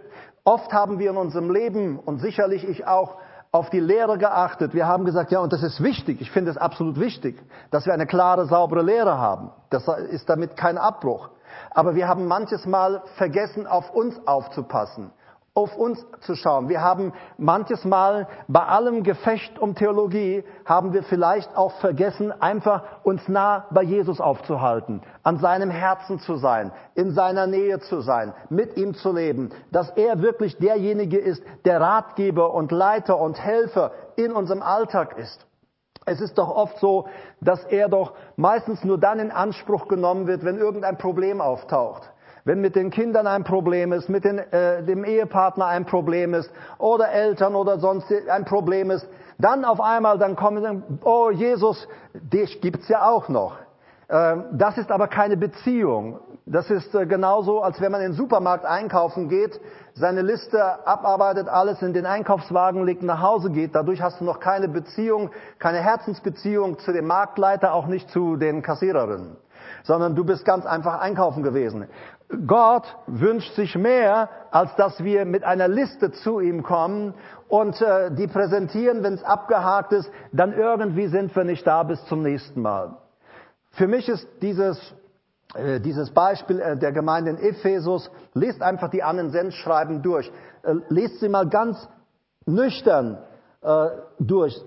Oft haben wir in unserem Leben, und sicherlich ich auch, auf die Lehre geachtet. Wir haben gesagt, ja, und das ist wichtig. Ich finde es absolut wichtig, dass wir eine klare, saubere Lehre haben. Das ist damit kein Abbruch. Aber wir haben manches Mal vergessen, auf uns aufzupassen, auf uns zu schauen. Wir haben manches Mal bei allem Gefecht um Theologie, haben wir vielleicht auch vergessen, einfach uns nah bei Jesus aufzuhalten, an seinem Herzen zu sein, in seiner Nähe zu sein, mit ihm zu leben, dass er wirklich derjenige ist, der Ratgeber und Leiter und Helfer in unserem Alltag ist. Es ist doch oft so, dass er doch meistens nur dann in Anspruch genommen wird, wenn irgendein Problem auftaucht. Wenn mit den Kindern ein Problem ist, mit dem Ehepartner ein Problem ist oder Eltern oder sonst ein Problem ist, dann auf einmal dann kommen, oh Jesus, dich gibt's ja auch noch. Das ist aber keine Beziehung. Das ist genauso, als wenn man in den Supermarkt einkaufen geht, seine Liste abarbeitet, alles in den Einkaufswagen legt, nach Hause geht. Dadurch hast du noch keine Beziehung, keine Herzensbeziehung zu dem Marktleiter, auch nicht zu den Kassiererinnen, sondern du bist ganz einfach einkaufen gewesen. Gott wünscht sich mehr, als dass wir mit einer Liste zu ihm kommen und die präsentieren, wenn es abgehakt ist, dann irgendwie sind wir nicht da bis zum nächsten Mal. Für mich ist dieses Beispiel der Gemeinde in Ephesus, lest einfach die anderen Sendschreiben durch. Lest sie mal ganz nüchtern durch.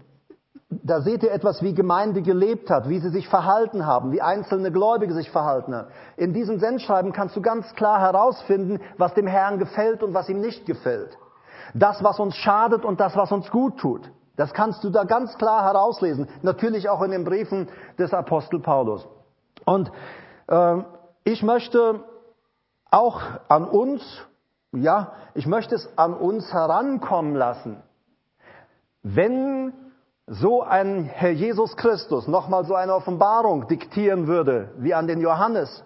Da seht ihr etwas, wie Gemeinde gelebt hat, wie sie sich verhalten haben, wie einzelne Gläubige sich verhalten haben. In diesem Sendschreiben kannst du ganz klar herausfinden, was dem Herrn gefällt und was ihm nicht gefällt. Das, was uns schadet und das, was uns gut tut. Das kannst du da ganz klar herauslesen. Natürlich auch in den Briefen des Apostel Paulus. Und ich möchte auch an uns, ich möchte es an uns herankommen lassen. Wenn so ein Herr Jesus Christus nochmal so eine Offenbarung diktieren würde, wie an den Johannes,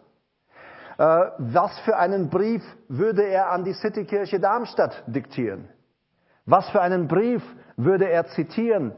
was für einen Brief würde er an die Citykirche Darmstadt diktieren? Was für einen Brief würde er zitieren?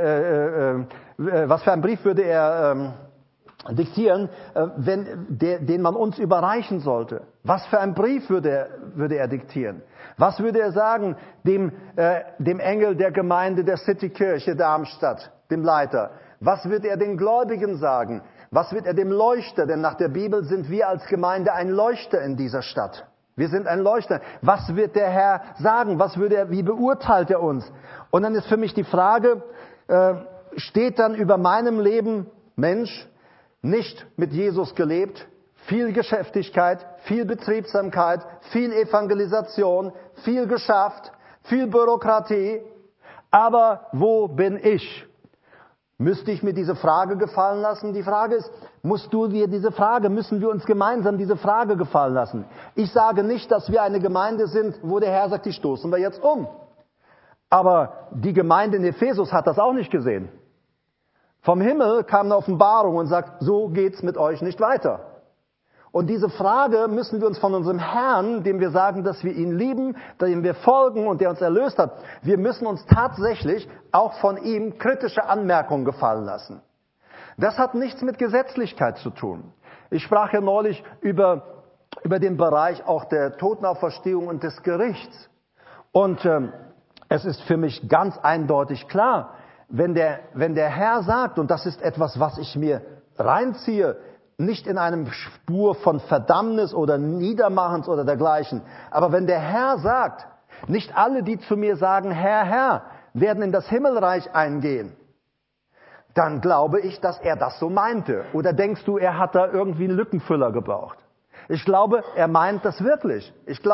Was für einen Brief würde er diktieren, den man uns überreichen sollte? Was für einen Brief würde er diktieren? Was würde er sagen dem Engel der Gemeinde der Citykirche Darmstadt, dem Leiter? Was wird er den Gläubigen sagen? Was wird er dem Leuchter? Denn nach der Bibel sind wir als Gemeinde ein Leuchter in dieser Stadt. Wir sind ein Leuchter. Was wird der Herr sagen? Wie beurteilt er uns? Und dann ist für mich die Frage, steht dann über meinem Leben, Mensch, nicht mit Jesus gelebt, viel Geschäftigkeit, viel Betriebsamkeit, viel Evangelisation, viel geschafft, viel Bürokratie. Aber wo bin ich? Müsste ich mir diese Frage gefallen lassen? Die Frage ist, müssen wir uns gemeinsam diese Frage gefallen lassen? Ich sage nicht, dass wir eine Gemeinde sind, wo der Herr sagt, die stoßen wir jetzt um. Aber die Gemeinde in Ephesus hat das auch nicht gesehen. Vom Himmel kam eine Offenbarung und sagt, so geht's mit euch nicht weiter. Und diese Frage müssen wir uns von unserem Herrn, dem wir sagen, dass wir ihn lieben, dem wir folgen und der uns erlöst hat, wir müssen uns tatsächlich auch von ihm kritische Anmerkungen gefallen lassen. Das hat nichts mit Gesetzlichkeit zu tun. Ich sprach ja neulich über den Bereich auch der Totenauferstehung und des Gerichts. Und es ist für mich ganz eindeutig klar, wenn der Herr sagt, und das ist etwas, was ich mir reinziehe, nicht in einem Spur von Verdammnis oder Niedermachens oder dergleichen, aber wenn der Herr sagt, nicht alle, die zu mir sagen, Herr, Herr, werden in das Himmelreich eingehen, dann glaube ich, dass er das so meinte. Oder denkst du, er hat da irgendwie einen Lückenfüller gebraucht? Ich glaube, er meint das wirklich.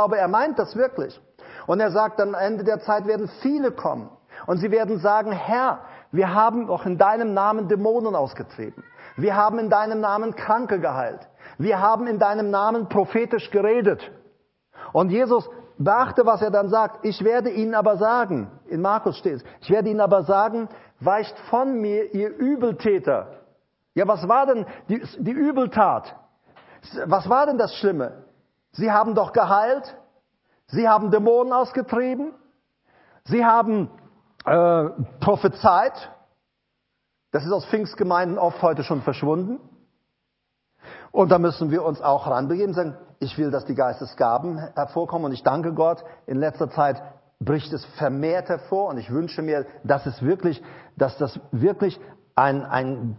Und er sagt, am Ende der Zeit werden viele kommen. Und sie werden sagen, Herr, wir haben doch in deinem Namen Dämonen ausgetrieben. Wir haben in deinem Namen Kranke geheilt. Wir haben in deinem Namen prophetisch geredet. Und Jesus, beachte, was er dann sagt. Ich werde ihnen aber sagen, in Markus steht es, ich werde ihnen aber sagen, weicht von mir, ihr Übeltäter. Ja, was war denn die Übeltat? Was war denn das Schlimme? Sie haben doch geheilt. Sie haben Dämonen ausgetrieben. Sie haben prophezeit. Das ist aus Pfingstgemeinden oft heute schon verschwunden. Und da müssen wir uns auch ranbegeben und sagen, ich will, dass die Geistesgaben hervorkommen. Und ich danke Gott, in letzter Zeit bricht es vermehrt hervor. Und ich wünsche mir, dass das wirklich ein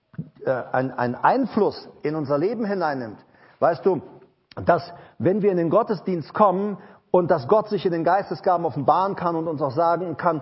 Einfluss in unser Leben hineinnimmt. Weißt du, dass wenn wir in den Gottesdienst kommen und dass Gott sich in den Geistesgaben offenbaren kann und uns auch sagen kann,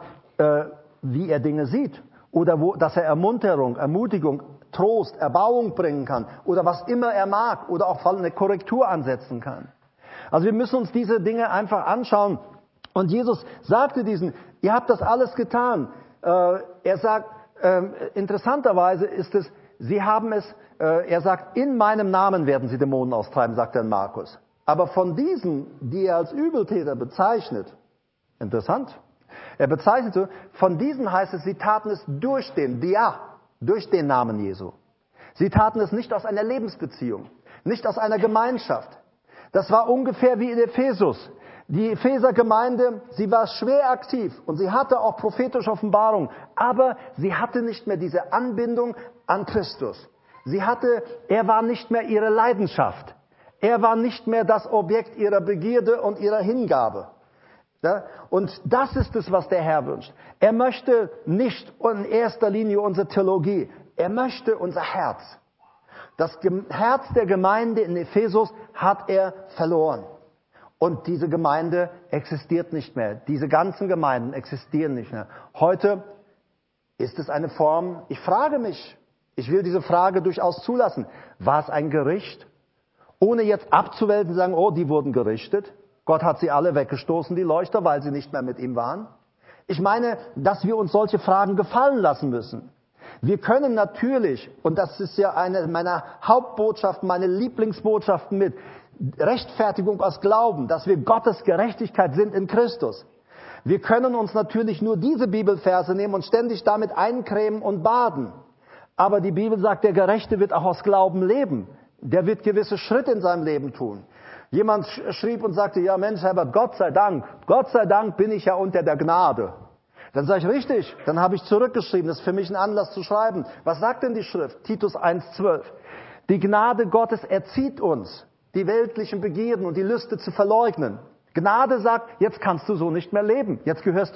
wie er Dinge sieht. Oder dass er Ermunterung, Ermutigung, Trost, Erbauung bringen kann. Oder was immer er mag. Oder auch eine Korrektur ansetzen kann. Also wir müssen uns diese Dinge einfach anschauen. Und Jesus sagte diesen, ihr habt das alles getan. Er sagt, interessanterweise ist es, sie haben es, er sagt, in meinem Namen werden sie Dämonen austreiben, sagt er in Markus. Aber von diesen, die er als Übeltäter bezeichnet, interessant, er bezeichnete, von diesen heißt es, sie taten es durch den Namen Jesu. Sie taten es nicht aus einer Lebensbeziehung, nicht aus einer Gemeinschaft. Das war ungefähr wie in Ephesus. Die Epheser-Gemeinde, sie war schwer aktiv und sie hatte auch prophetische Offenbarung, aber sie hatte nicht mehr diese Anbindung an Christus. Er war nicht mehr ihre Leidenschaft. Er war nicht mehr das Objekt ihrer Begierde und ihrer Hingabe. Ja? Und das ist es, was der Herr wünscht. Er möchte nicht in erster Linie unsere Theologie. Er möchte unser Herz. Das Herz der Gemeinde in Ephesus hat er verloren. Und diese Gemeinde existiert nicht mehr. Diese ganzen Gemeinden existieren nicht mehr. Heute ist es eine Form, ich frage mich, ich will diese Frage durchaus zulassen. War es ein Gericht? Ohne jetzt abzuwälzen und sagen, oh, die wurden gerichtet. Gott hat sie alle weggestoßen, die Leuchter, weil sie nicht mehr mit ihm waren. Ich meine, dass wir uns solche Fragen gefallen lassen müssen. Wir können natürlich, und das ist ja eine meiner Hauptbotschaften, meine Lieblingsbotschaften mit, Rechtfertigung aus Glauben, dass wir Gottes Gerechtigkeit sind in Christus. Wir können uns natürlich nur diese Bibelverse nehmen und ständig damit eincremen und baden. Aber die Bibel sagt, der Gerechte wird auch aus Glauben leben. Der wird gewisse Schritte in seinem Leben tun. Jemand schrieb und sagte, ja Mensch, Herbert, Gott sei Dank bin ich ja unter der Gnade. Dann sage ich, richtig, dann habe ich zurückgeschrieben, das ist für mich ein Anlass zu schreiben. Was sagt denn die Schrift? Titus 1,12. Die Gnade Gottes erzieht uns, die weltlichen Begierden und die Lüste zu verleugnen. Gnade sagt, jetzt kannst du so nicht mehr leben. Jetzt gehörst du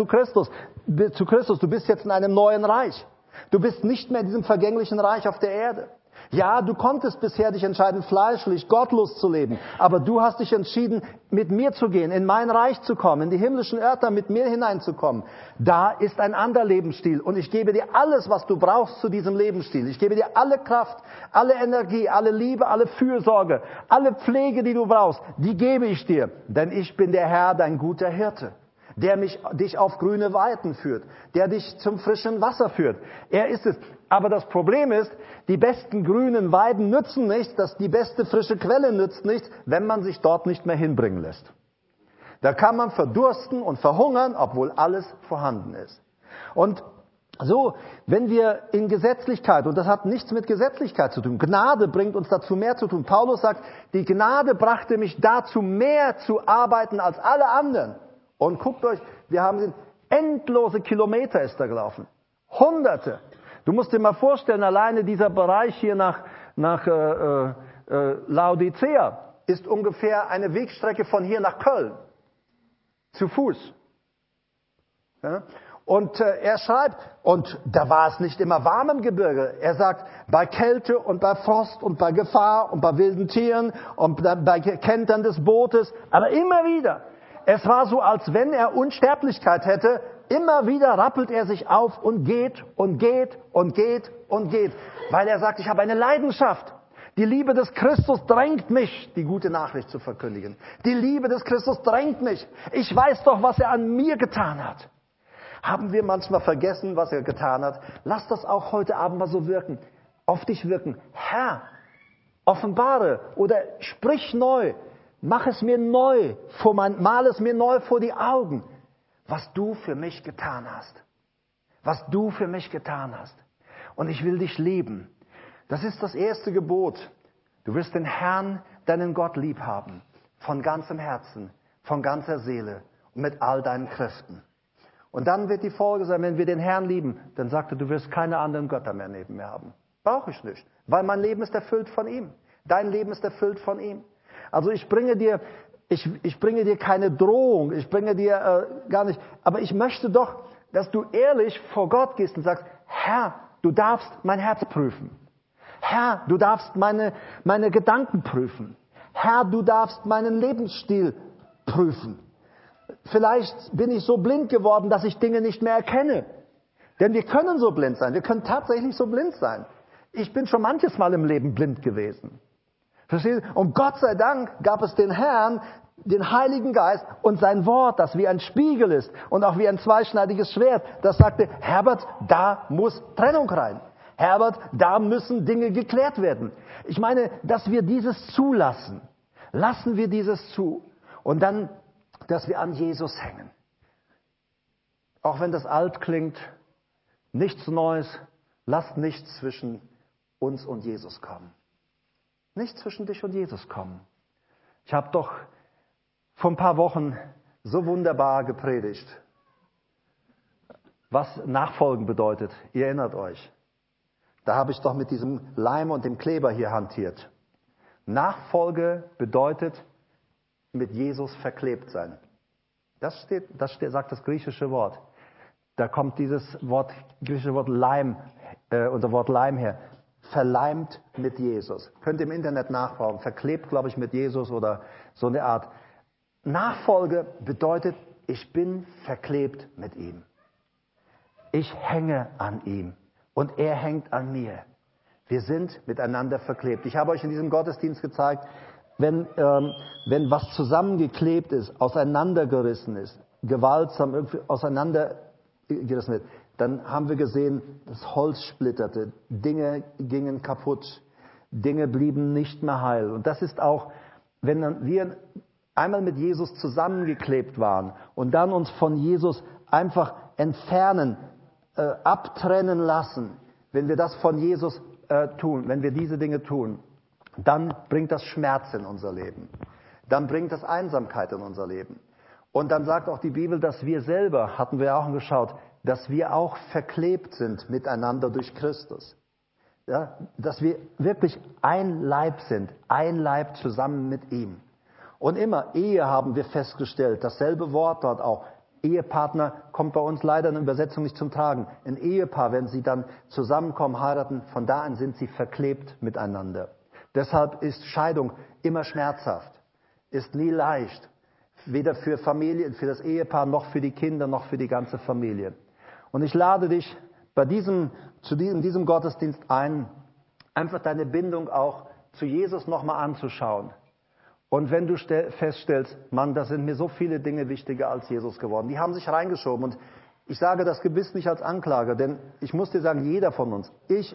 zu Christus. Du bist jetzt in einem neuen Reich. Du bist nicht mehr in diesem vergänglichen Reich auf der Erde. Ja, du konntest bisher dich entscheiden, fleischlich, gottlos zu leben. Aber du hast dich entschieden, mit mir zu gehen, in mein Reich zu kommen, in die himmlischen Örter mit mir hineinzukommen. Da ist ein anderer Lebensstil. Und ich gebe dir alles, was du brauchst zu diesem Lebensstil. Ich gebe dir alle Kraft, alle Energie, alle Liebe, alle Fürsorge, alle Pflege, die du brauchst. Die gebe ich dir. Denn ich bin der Herr, dein guter Hirte, der dich auf grüne Weiden führt, der dich zum frischen Wasser führt. Er ist es. Aber das Problem ist, die besten grünen Weiden nützen nichts, die beste frische Quelle nützt nichts, wenn man sich dort nicht mehr hinbringen lässt. Da kann man verdursten und verhungern, obwohl alles vorhanden ist. Und so, wenn wir in Gesetzlichkeit, und das hat nichts mit Gesetzlichkeit zu tun, Gnade bringt uns dazu mehr zu tun. Paulus sagt, die Gnade brachte mich dazu, mehr zu arbeiten als alle anderen. Und guckt euch, wir haben endlose Kilometer ist da gelaufen. Hunderte. Du musst dir mal vorstellen, alleine dieser Bereich hier nach Laodicea ist ungefähr eine Wegstrecke von hier nach Köln. Zu Fuß. Ja? Und er schreibt, und da war es nicht immer warm im Gebirge. Er sagt, bei Kälte und bei Frost und bei Gefahr und bei wilden Tieren und bei Kentern des Bootes, aber immer wieder. Es war so, als wenn er Unsterblichkeit hätte. Immer wieder rappelt er sich auf und geht und geht und geht und geht. Weil er sagt, ich habe eine Leidenschaft. Die Liebe des Christus drängt mich, die gute Nachricht zu verkündigen. Die Liebe des Christus drängt mich. Ich weiß doch, was er an mir getan hat. Haben wir manchmal vergessen, was er getan hat? Lass das auch heute Abend mal so wirken. Auf dich wirken. Herr, offenbare oder sprich neu. Mach es mir neu, mal es mir neu vor die Augen, was du für mich getan hast. Was du für mich getan hast. Und ich will dich lieben. Das ist das erste Gebot. Du wirst den Herrn, deinen Gott lieb haben. Von ganzem Herzen, von ganzer Seele und mit all deinen Kräften. Und dann wird die Folge sein, wenn wir den Herrn lieben, dann sagt er, du wirst keine anderen Götter mehr neben mir haben. Brauche ich nicht, weil mein Leben ist erfüllt von ihm. Dein Leben ist erfüllt von ihm. Also ich bringe dir keine Drohung, ich bringe dir gar nicht, aber ich möchte doch, dass du ehrlich vor Gott gehst und sagst, Herr, du darfst mein Herz prüfen. Herr, du darfst meine Gedanken prüfen. Herr, du darfst meinen Lebensstil prüfen. Vielleicht bin ich so blind geworden, dass ich Dinge nicht mehr erkenne. Denn wir können so blind sein. Wir können tatsächlich so blind sein. Ich bin schon manches Mal im Leben blind gewesen. Verstehst du? Und Gott sei Dank gab es den Herrn, den Heiligen Geist und sein Wort, das wie ein Spiegel ist und auch wie ein zweischneidiges Schwert, das sagte, Herbert, da muss Trennung rein. Herbert, da müssen Dinge geklärt werden. Ich meine, dass wir dieses zulassen. Lassen wir dieses zu. Und dann, dass wir an Jesus hängen. Auch wenn das alt klingt, nichts Neues, lasst nichts zwischen uns und Jesus kommen. Nicht zwischen dich und Jesus kommen. Ich habe doch vor ein paar Wochen so wunderbar gepredigt, was Nachfolgen bedeutet. Ihr erinnert euch. Da habe ich doch mit diesem Leim und dem Kleber hier hantiert. Nachfolge bedeutet mit Jesus verklebt sein. Das sagt das griechische Wort. Da kommt dieses griechische Wort Leim, unser Wort Leim her. Verleimt mit Jesus. Könnt ihr im Internet nachschauen. Verklebt, glaube ich, mit Jesus oder so eine Art. Nachfolge bedeutet, ich bin verklebt mit ihm. Ich hänge an ihm und er hängt an mir. Wir sind miteinander verklebt. Ich habe euch in diesem Gottesdienst gezeigt, wenn was zusammengeklebt ist, auseinandergerissen ist, gewaltsam irgendwie auseinandergerissen wird, dann haben wir gesehen, das Holz splitterte, Dinge gingen kaputt, Dinge blieben nicht mehr heil. Und das ist auch, wenn wir einmal mit Jesus zusammengeklebt waren und dann uns von Jesus einfach entfernen, abtrennen lassen, wenn wir das von Jesus tun, wenn wir diese Dinge tun, dann bringt das Schmerz in unser Leben. Dann bringt das Einsamkeit in unser Leben. Und dann sagt auch die Bibel, dass wir selber, hatten wir auch angeschaut, dass wir auch verklebt sind miteinander durch Christus. Ja, dass wir wirklich ein Leib sind, ein Leib zusammen mit ihm. Und immer Ehe haben wir festgestellt, dasselbe Wort dort auch. Ehepartner kommt bei uns leider in der Übersetzung nicht zum Tragen. Ein Ehepaar, wenn sie dann zusammenkommen, heiraten, von da an sind sie verklebt miteinander. Deshalb ist Scheidung immer schmerzhaft, ist nie leicht. Weder für Familie, für das Ehepaar, noch für die Kinder, noch für die ganze Familie. Und ich lade dich in diesem Gottesdienst ein, einfach deine Bindung auch zu Jesus nochmal anzuschauen. Und wenn du feststellst, Mann, da sind mir so viele Dinge wichtiger als Jesus geworden, die haben sich reingeschoben. Und ich sage das gewiss nicht als Anklage, denn ich muss dir sagen, jeder von uns,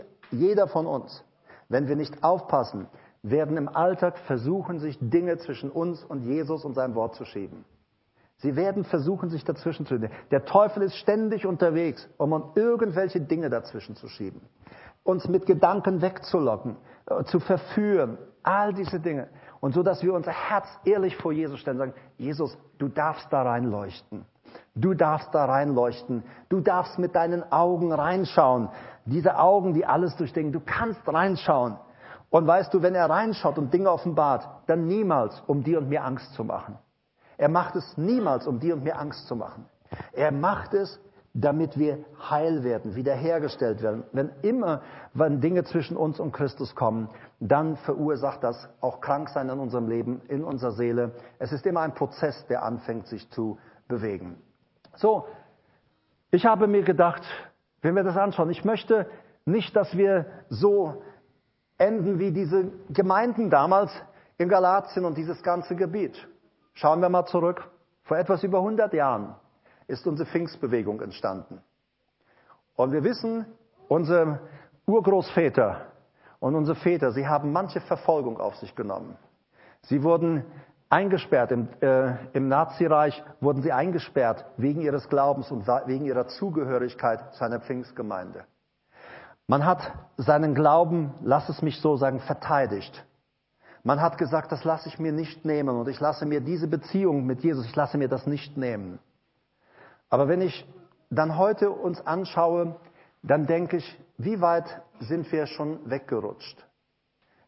wenn wir nicht aufpassen, werden im Alltag versuchen, sich Dinge zwischen uns und Jesus und seinem Wort zu schieben. Sie werden versuchen, sich dazwischen zu schieben. Der Teufel ist ständig unterwegs, um irgendwelche Dinge dazwischen zu schieben. Uns mit Gedanken wegzulocken, zu verführen, all diese Dinge. Und so, dass wir unser Herz ehrlich vor Jesus stellen und sagen, Jesus, du darfst da reinleuchten. Du darfst da reinleuchten. Du darfst mit deinen Augen reinschauen. Diese Augen, die alles durchdenken, du kannst reinschauen. Und weißt du, wenn er reinschaut und Dinge offenbart, dann niemals, um dir und mir Angst zu machen. Er macht es niemals, um dir und mir Angst zu machen. Er macht es, damit wir heil werden, wiederhergestellt werden. Wenn Dinge zwischen uns und Christus kommen, dann verursacht das auch Kranksein in unserem Leben, in unserer Seele. Es ist immer ein Prozess, der anfängt, sich zu bewegen. So, ich habe mir gedacht, wenn wir das anschauen, ich möchte nicht, dass wir so enden wie diese Gemeinden damals in Galatien und dieses ganze Gebiet. Schauen wir mal zurück. Vor etwas über 100 Jahren ist unsere Pfingstbewegung entstanden. Und wir wissen, unsere Urgroßväter und unsere Väter, sie haben manche Verfolgung auf sich genommen. Sie wurden eingesperrt, im Nazireich wurden sie eingesperrt wegen ihres Glaubens und wegen ihrer Zugehörigkeit zu einer Pfingstgemeinde. Man hat seinen Glauben, lass es mich so sagen, verteidigt. Man hat gesagt, das lasse ich mir nicht nehmen und ich lasse mir diese Beziehung mit Jesus, ich lasse mir das nicht nehmen. Aber wenn ich dann heute uns anschaue, dann denke ich, wie weit sind wir schon weggerutscht?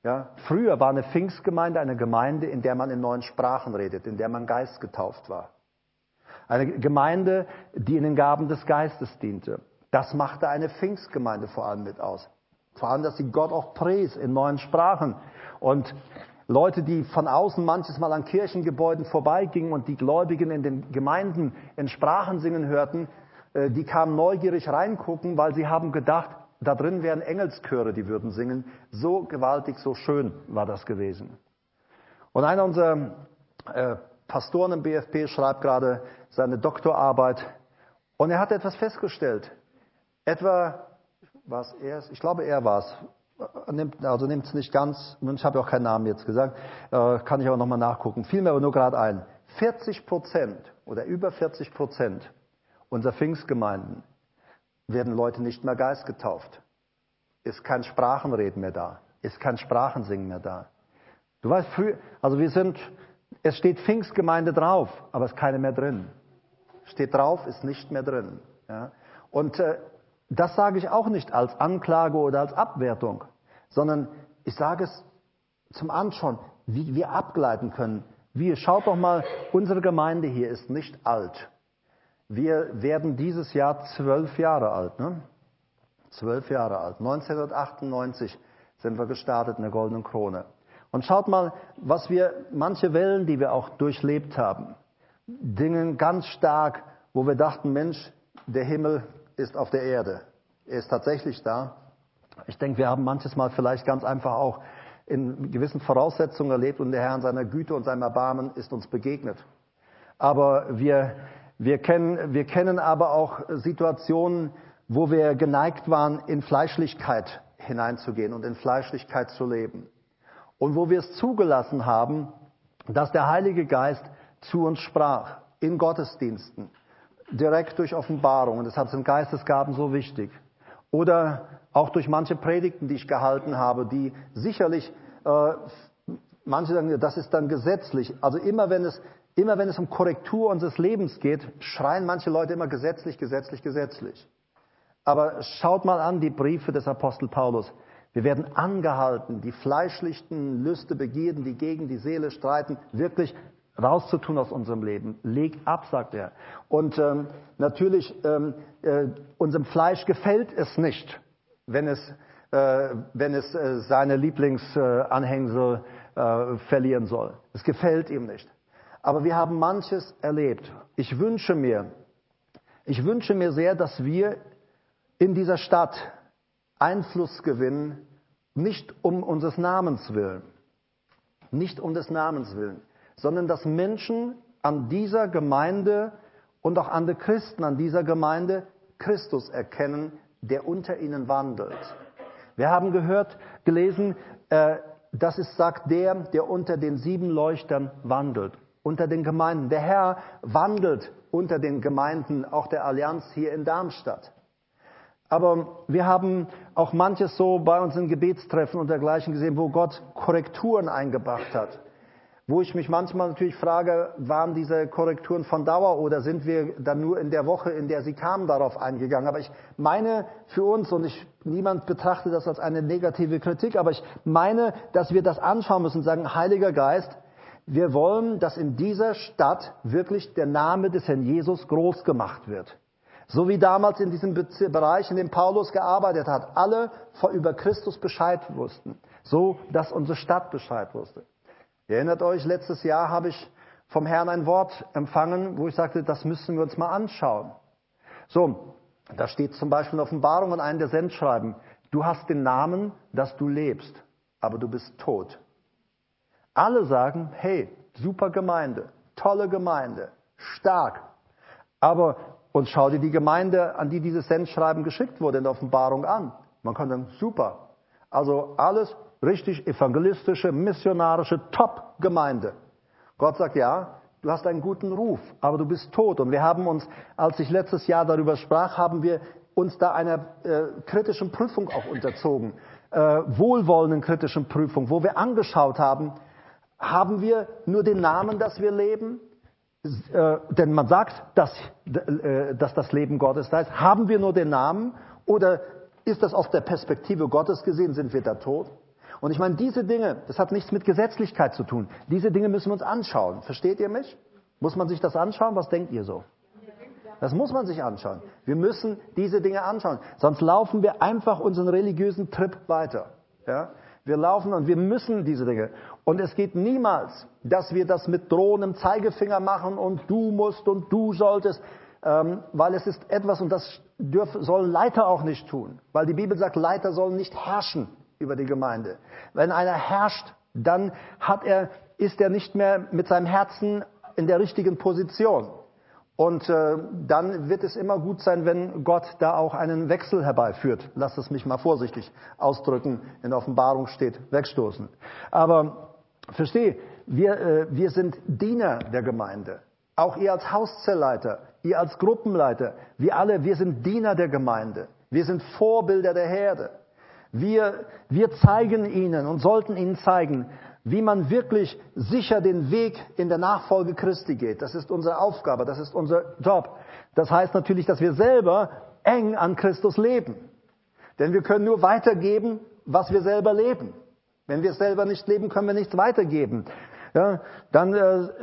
Ja, früher war eine Pfingstgemeinde eine Gemeinde, in der man in neuen Sprachen redet, in der man geistgetauft war. Eine Gemeinde, die in den Gaben des Geistes diente. Das machte eine Pfingstgemeinde vor allem mit aus. Vor allem, dass sie Gott auch pries in neuen Sprachen. Und Leute, die von außen manches Mal an Kirchengebäuden vorbeigingen und die Gläubigen in den Gemeinden in Sprachen singen hörten, die kamen neugierig reingucken, weil sie haben gedacht, da drin wären Engelschöre, die würden singen. So gewaltig, so schön war das gewesen. Und einer unserer Pastoren im BFP schreibt gerade seine Doktorarbeit und er hat etwas festgestellt. Etwa, was er ist, ich glaube er war es, also nimmt es nicht ganz, ich habe ja auch keinen Namen jetzt gesagt, kann ich aber nochmal nachgucken, fiel mir aber nur gerade ein. 40% oder über 40% unserer Pfingstgemeinden werden Leute nicht mehr geistgetauft. Ist kein Sprachenreden mehr da, ist kein Sprachensingen mehr da. Du weißt, also es steht Pfingstgemeinde drauf, aber es ist keine mehr drin. Steht drauf, ist nicht mehr drin. Ja? Und das sage ich auch nicht als Anklage oder als Abwertung, sondern ich sage es zum Anschauen, wie wir abgleiten können. Schaut doch mal, unsere Gemeinde hier ist nicht alt. Wir werden dieses Jahr 12 Jahre alt. Ne? 12 Jahre alt. 1998 sind wir gestartet in der Goldenen Krone. Und schaut mal, manche Wellen, die wir auch durchlebt haben. Dinge ganz stark, wo wir dachten, Mensch, der Himmel ist auf der Erde. Er ist tatsächlich da. Ich denke, wir haben manches Mal vielleicht ganz einfach auch in gewissen Voraussetzungen erlebt und der Herr in seiner Güte und seinem Erbarmen ist uns begegnet. Aber wir kennen aber auch Situationen, wo wir geneigt waren, in Fleischlichkeit hineinzugehen und in Fleischlichkeit zu leben. Und wo wir es zugelassen haben, dass der Heilige Geist zu uns sprach, in Gottesdiensten, direkt durch Offenbarung. Und deshalb sind Geistesgaben so wichtig. Oder auch durch manche Predigten, die ich gehalten habe, die sicherlich, manche sagen, das ist dann gesetzlich. Also immer wenn es um Korrektur unseres Lebens geht, schreien manche Leute immer gesetzlich, gesetzlich, gesetzlich. Aber schaut mal an die Briefe des Apostel Paulus. Wir werden angehalten, die fleischlichen Lüste, Begierden, die gegen die Seele streiten, wirklich rauszutun aus unserem Leben. Legt ab, sagt er. Und natürlich, unserem Fleisch gefällt es nicht, wenn es seine Lieblingsanhängsel verlieren soll. Es gefällt ihm nicht. Aber wir haben manches erlebt. Ich wünsche mir sehr, dass wir in dieser Stadt Einfluss gewinnen, nicht um unseres Namens willen, sondern dass Menschen an dieser Gemeinde und auch andere Christen an dieser Gemeinde Christus erkennen, der unter ihnen wandelt. Wir haben gelesen, dass es sagt, der unter den 7 Leuchtern wandelt, unter den Gemeinden. Der Herr wandelt unter den Gemeinden, auch der Allianz hier in Darmstadt. Aber wir haben auch manches so bei uns in Gebetstreffen und dergleichen gesehen, wo Gott Korrekturen eingebracht hat. Wo ich mich manchmal natürlich frage, waren diese Korrekturen von Dauer oder sind wir dann nur in der Woche, in der sie kamen, darauf eingegangen? Aber ich meine für uns, und niemand betrachtet das als eine negative Kritik, aber ich meine, dass wir das anschauen müssen und sagen, Heiliger Geist, wir wollen, dass in dieser Stadt wirklich der Name des Herrn Jesus groß gemacht wird. So wie damals in diesem Bereich, in dem Paulus gearbeitet hat, alle über Christus Bescheid wussten. So, dass unsere Stadt Bescheid wusste. Ihr erinnert euch, letztes Jahr habe ich vom Herrn ein Wort empfangen, wo ich sagte, das müssen wir uns mal anschauen. So, da steht zum Beispiel in Offenbarung in einem der Sendschreiben, du hast den Namen, dass du lebst, aber du bist tot. Alle sagen, hey, super Gemeinde, tolle Gemeinde, stark. Aber, und schau dir die Gemeinde, an die dieses Sendschreiben geschickt wurde in der Offenbarung an. Man kann sagen, super. Also alles richtig evangelistische, missionarische Top-Gemeinde. Gott sagt, ja, du hast einen guten Ruf, aber du bist tot. Und wir haben uns, als ich letztes Jahr darüber sprach, haben wir uns da einer kritischen Prüfung auch unterzogen. Wohlwollenden kritischen Prüfung, wo wir angeschaut haben, haben wir nur den Namen, dass wir leben? Denn man sagt, dass das Leben Gottes da ist. Haben wir nur den Namen? Oder ist das aus der Perspektive Gottes gesehen, sind wir da tot? Und ich meine, diese Dinge, das hat nichts mit Gesetzlichkeit zu tun. Diese Dinge müssen wir uns anschauen. Versteht ihr mich? Muss man sich das anschauen? Was denkt ihr so? Das muss man sich anschauen. Wir müssen diese Dinge anschauen. Sonst laufen wir einfach unseren religiösen Trip weiter. Ja? Wir laufen und wir müssen diese Dinge. Und es geht niemals, dass wir das mit drohendem Zeigefinger machen und du musst und du solltest. Weil es ist etwas, und das sollen Leiter auch nicht tun. Weil die Bibel sagt, Leiter sollen nicht herrschen über die Gemeinde. Wenn einer herrscht, dann ist er nicht mehr mit seinem Herzen in der richtigen Position. Und dann wird es immer gut sein, wenn Gott da auch einen Wechsel herbeiführt. Lass es mich mal vorsichtig ausdrücken. In der Offenbarung steht, wegstoßen. Aber versteh, wir sind Diener der Gemeinde. Auch ihr als Hauszellleiter, ihr als Gruppenleiter, wir sind Diener der Gemeinde. Wir sind Vorbilder der Herde. Wir zeigen ihnen und sollten ihnen zeigen, wie man wirklich sicher den Weg in der Nachfolge Christi geht. Das ist unsere Aufgabe, das ist unser Job. Das heißt natürlich, dass wir selber eng an Christus leben. Denn wir können nur weitergeben, was wir selber leben. Wenn wir es selber nicht leben, können wir nichts weitergeben. Ja, dann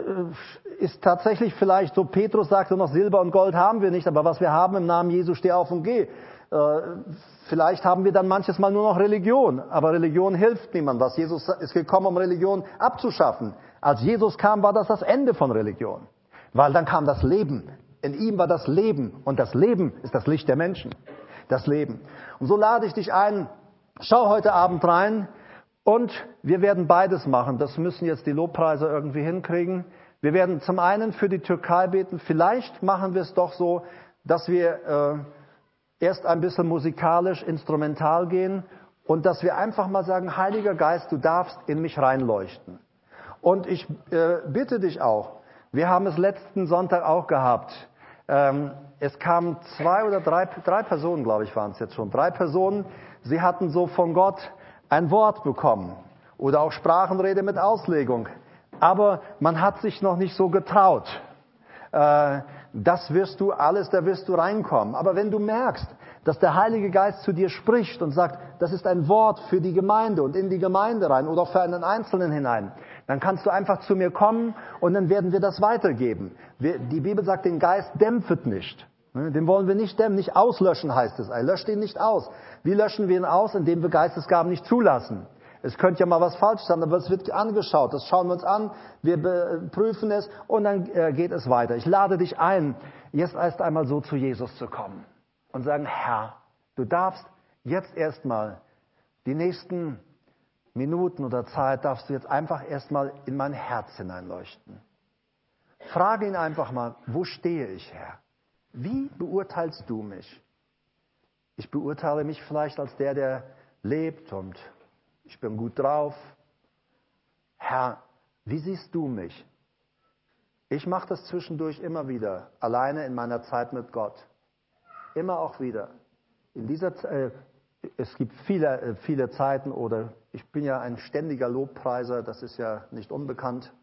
ist tatsächlich vielleicht so, Petrus sagte noch, Silber und Gold haben wir nicht, aber was wir haben im Namen Jesu, steh auf und geh. Vielleicht haben wir dann manches Mal nur noch Religion, aber Religion hilft niemandem. Jesus ist gekommen, um Religion abzuschaffen. Als Jesus kam, war das Ende von Religion. Weil dann kam das Leben. In ihm war das Leben. Und das Leben ist das Licht der Menschen. Das Leben. Und so lade ich dich ein, schau heute Abend rein und wir werden beides machen. Das müssen jetzt die Lobpreiser irgendwie hinkriegen. Wir werden zum einen für die Türkei beten. Vielleicht machen wir es doch so, dass wir erst ein bisschen musikalisch, instrumental gehen und dass wir einfach mal sagen, Heiliger Geist, du darfst in mich reinleuchten. Und ich bitte dich auch, wir haben es letzten Sonntag auch gehabt, es kamen 2 oder 3 Personen, glaube ich, waren es jetzt schon, 3 Personen, sie hatten so von Gott ein Wort bekommen oder auch Sprachenrede mit Auslegung, aber man hat sich noch nicht so getraut. Das wirst du alles, da wirst du reinkommen. Aber wenn du merkst, dass der Heilige Geist zu dir spricht und sagt, das ist ein Wort für die Gemeinde und in die Gemeinde rein oder auch für einen Einzelnen hinein, dann kannst du einfach zu mir kommen und dann werden wir das weitergeben. Die Bibel sagt, den Geist dämpft nicht. Den wollen wir nicht dämpfen, nicht auslöschen heißt es. Löscht ihn nicht aus. Wie löschen wir ihn aus? Indem wir Geistesgaben nicht zulassen. Es könnte ja mal was falsch sein, aber es wird angeschaut. Das schauen wir uns an, wir prüfen es und dann geht es weiter. Ich lade dich ein, jetzt erst einmal so zu Jesus zu kommen und sagen, Herr, du darfst jetzt erstmal die nächsten Minuten oder Zeit, darfst du jetzt einfach erstmal in mein Herz hineinleuchten. Frage ihn einfach mal, wo stehe ich, Herr? Wie beurteilst du mich? Ich beurteile mich vielleicht als der lebt und ich bin gut drauf. Herr, wie siehst du mich? Ich mache das zwischendurch immer wieder, alleine in meiner Zeit mit Gott. Immer auch wieder. Es gibt viele Zeiten oder ich bin ja ein ständiger Lobpreiser, das ist ja nicht unbekannt.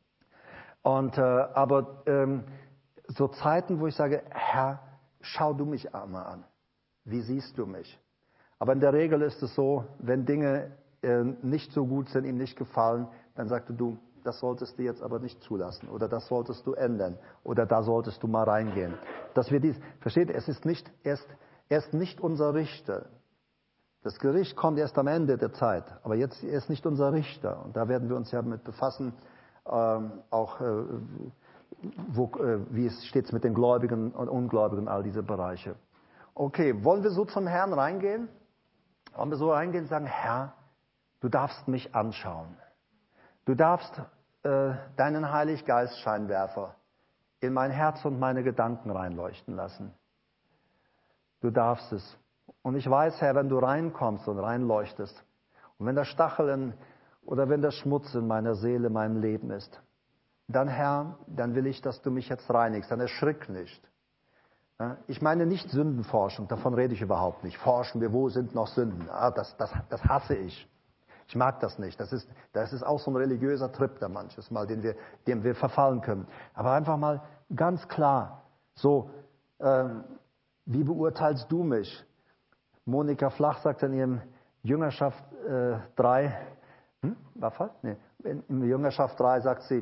Aber so Zeiten, wo ich sage, Herr, schau du mich einmal an. Wie siehst du mich? Aber in der Regel ist es so, wenn Dinge nicht so gut sind, ihm nicht gefallen, dann sagst du, das solltest du jetzt aber nicht zulassen oder das solltest du ändern oder da solltest du mal reingehen. Dass wir versteht, es ist nicht erst nicht unser Richter. Das Gericht kommt erst am Ende der Zeit, aber jetzt er ist nicht unser Richter und da werden wir uns ja mit befassen, wie es steht mit den Gläubigen und Ungläubigen, all diese Bereiche. Okay, wollen wir so zum Herrn reingehen? Wollen wir so reingehen und sagen, Herr, du darfst mich anschauen. Du darfst deinen Heiligen Geist Scheinwerfer in mein Herz und meine Gedanken reinleuchten lassen. Du darfst es. Und ich weiß, Herr, wenn du reinkommst und reinleuchtest und wenn der Stachel oder wenn der Schmutz in meiner Seele, meinem Leben ist, dann Herr, dann will ich, dass du mich jetzt reinigst. Dann erschrick nicht. Ich meine nicht Sündenforschung, davon rede ich überhaupt nicht. Forschen wir, wo sind noch Sünden? Das hasse ich. Ich mag das nicht. Das ist auch so ein religiöser Trip da manches Mal, dem wir verfallen können. Aber einfach mal ganz klar, so, wie beurteilst du mich? Monika Flach sagt in Jüngerschaft 3, war falsch? Nee. In Jüngerschaft 3 sagt sie,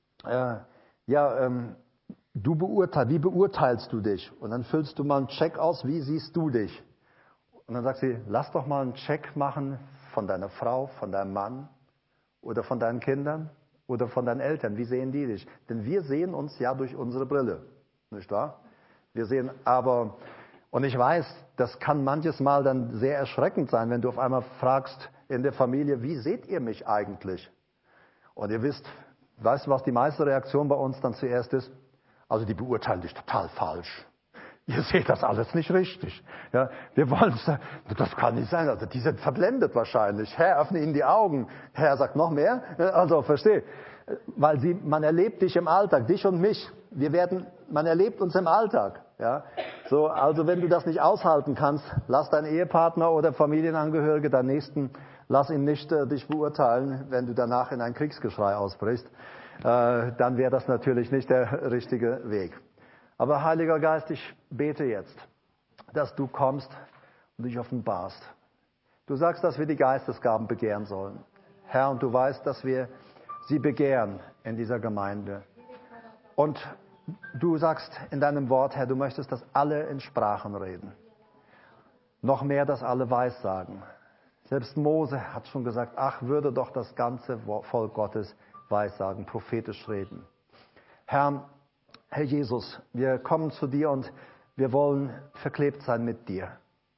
wie beurteilst du dich? Und dann füllst du mal einen Check aus, wie siehst du dich? Und dann sagt sie, lass doch mal einen Check machen von deiner Frau, von deinem Mann oder von deinen Kindern oder von deinen Eltern. Wie sehen die dich? Denn wir sehen uns ja durch unsere Brille, nicht wahr? Wir sehen aber, und ich weiß, das kann manches Mal dann sehr erschreckend sein, wenn du auf einmal fragst in der Familie, wie seht ihr mich eigentlich? Und ihr weißt du, was die meiste Reaktion bei uns dann zuerst ist? Also die beurteilen dich total falsch. Ihr seht das alles nicht richtig. Ja, wir wollen sagen, das kann nicht sein. Also die sind verblendet wahrscheinlich. Herr, öffne ihnen die Augen. Herr sagt noch mehr. Also versteh. Weil man erlebt dich im Alltag, dich und mich. Man erlebt uns im Alltag. Ja, so, also wenn du das nicht aushalten kannst, lass deinen Ehepartner oder Familienangehörige, deinen Nächsten, lass ihn nicht dich beurteilen, wenn du danach in ein Kriegsgeschrei ausbrichst. Dann wäre das natürlich nicht der richtige Weg. Aber Heiliger Geist, ich bete jetzt, dass du kommst und dich offenbarst. Du sagst, dass wir die Geistesgaben begehren sollen. Herr, und du weißt, dass wir sie begehren in dieser Gemeinde. Und du sagst in deinem Wort, Herr, du möchtest, dass alle in Sprachen reden. Noch mehr, dass alle Weissagen. Selbst Mose hat schon gesagt, ach, würde doch das ganze Volk Gottes Weissagen, prophetisch reden. Herr Jesus, wir kommen zu dir und wir wollen verklebt sein mit dir.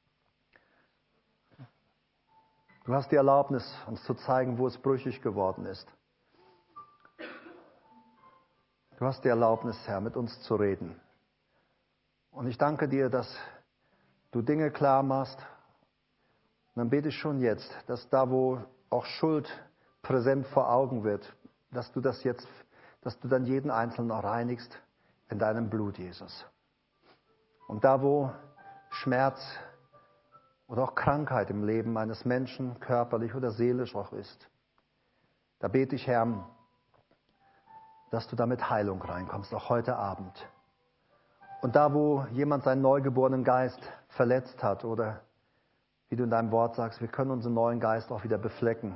Du hast die Erlaubnis, uns zu zeigen, wo es brüchig geworden ist. Du hast die Erlaubnis, Herr, mit uns zu reden. Und ich danke dir, dass du Dinge klar machst. Und dann bete ich schon jetzt, dass da, wo auch Schuld präsent vor Augen wird, dass du dann jeden Einzelnen auch reinigst in deinem Blut, Jesus. Und da, wo Schmerz oder auch Krankheit im Leben eines Menschen, körperlich oder seelisch auch ist, da bete ich, Herr, dass du da mit Heilung reinkommst, auch heute Abend. Und da, wo jemand seinen neugeborenen Geist verletzt hat oder, wie du in deinem Wort sagst, wir können unseren neuen Geist auch wieder beflecken.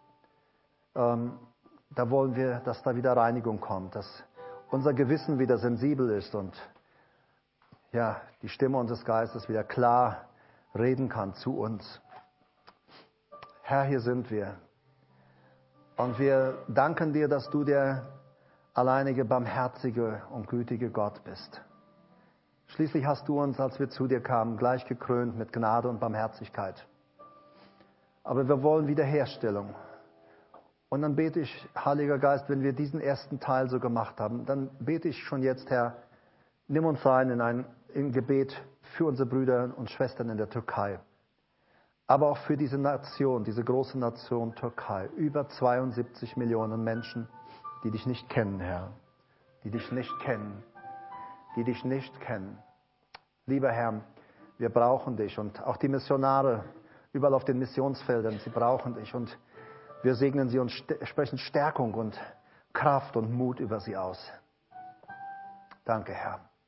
Da wollen wir, dass da wieder Reinigung kommt, dass unser Gewissen wieder sensibel ist und ja, die Stimme unseres Geistes wieder klar reden kann zu uns. Herr, hier sind wir. Und wir danken dir, dass du der alleinige, barmherzige und gütige Gott bist. Schließlich hast du uns, als wir zu dir kamen, gleich gekrönt mit Gnade und Barmherzigkeit. Aber wir wollen Wiederherstellung. Und dann bete ich, Heiliger Geist, wenn wir diesen ersten Teil so gemacht haben, dann bete ich schon jetzt, Herr, nimm uns rein in Gebet für unsere Brüder und Schwestern in der Türkei. Aber auch für diese Nation, diese große Nation Türkei. Über 72 Millionen Menschen, die dich nicht kennen, Herr. Die dich nicht kennen. Die dich nicht kennen. Lieber Herr, wir brauchen dich. Und auch die Missionare überall auf den Missionsfeldern, sie brauchen dich. Und wir segnen sie und sprechen Stärkung und Kraft und Mut über sie aus. Danke, Herr.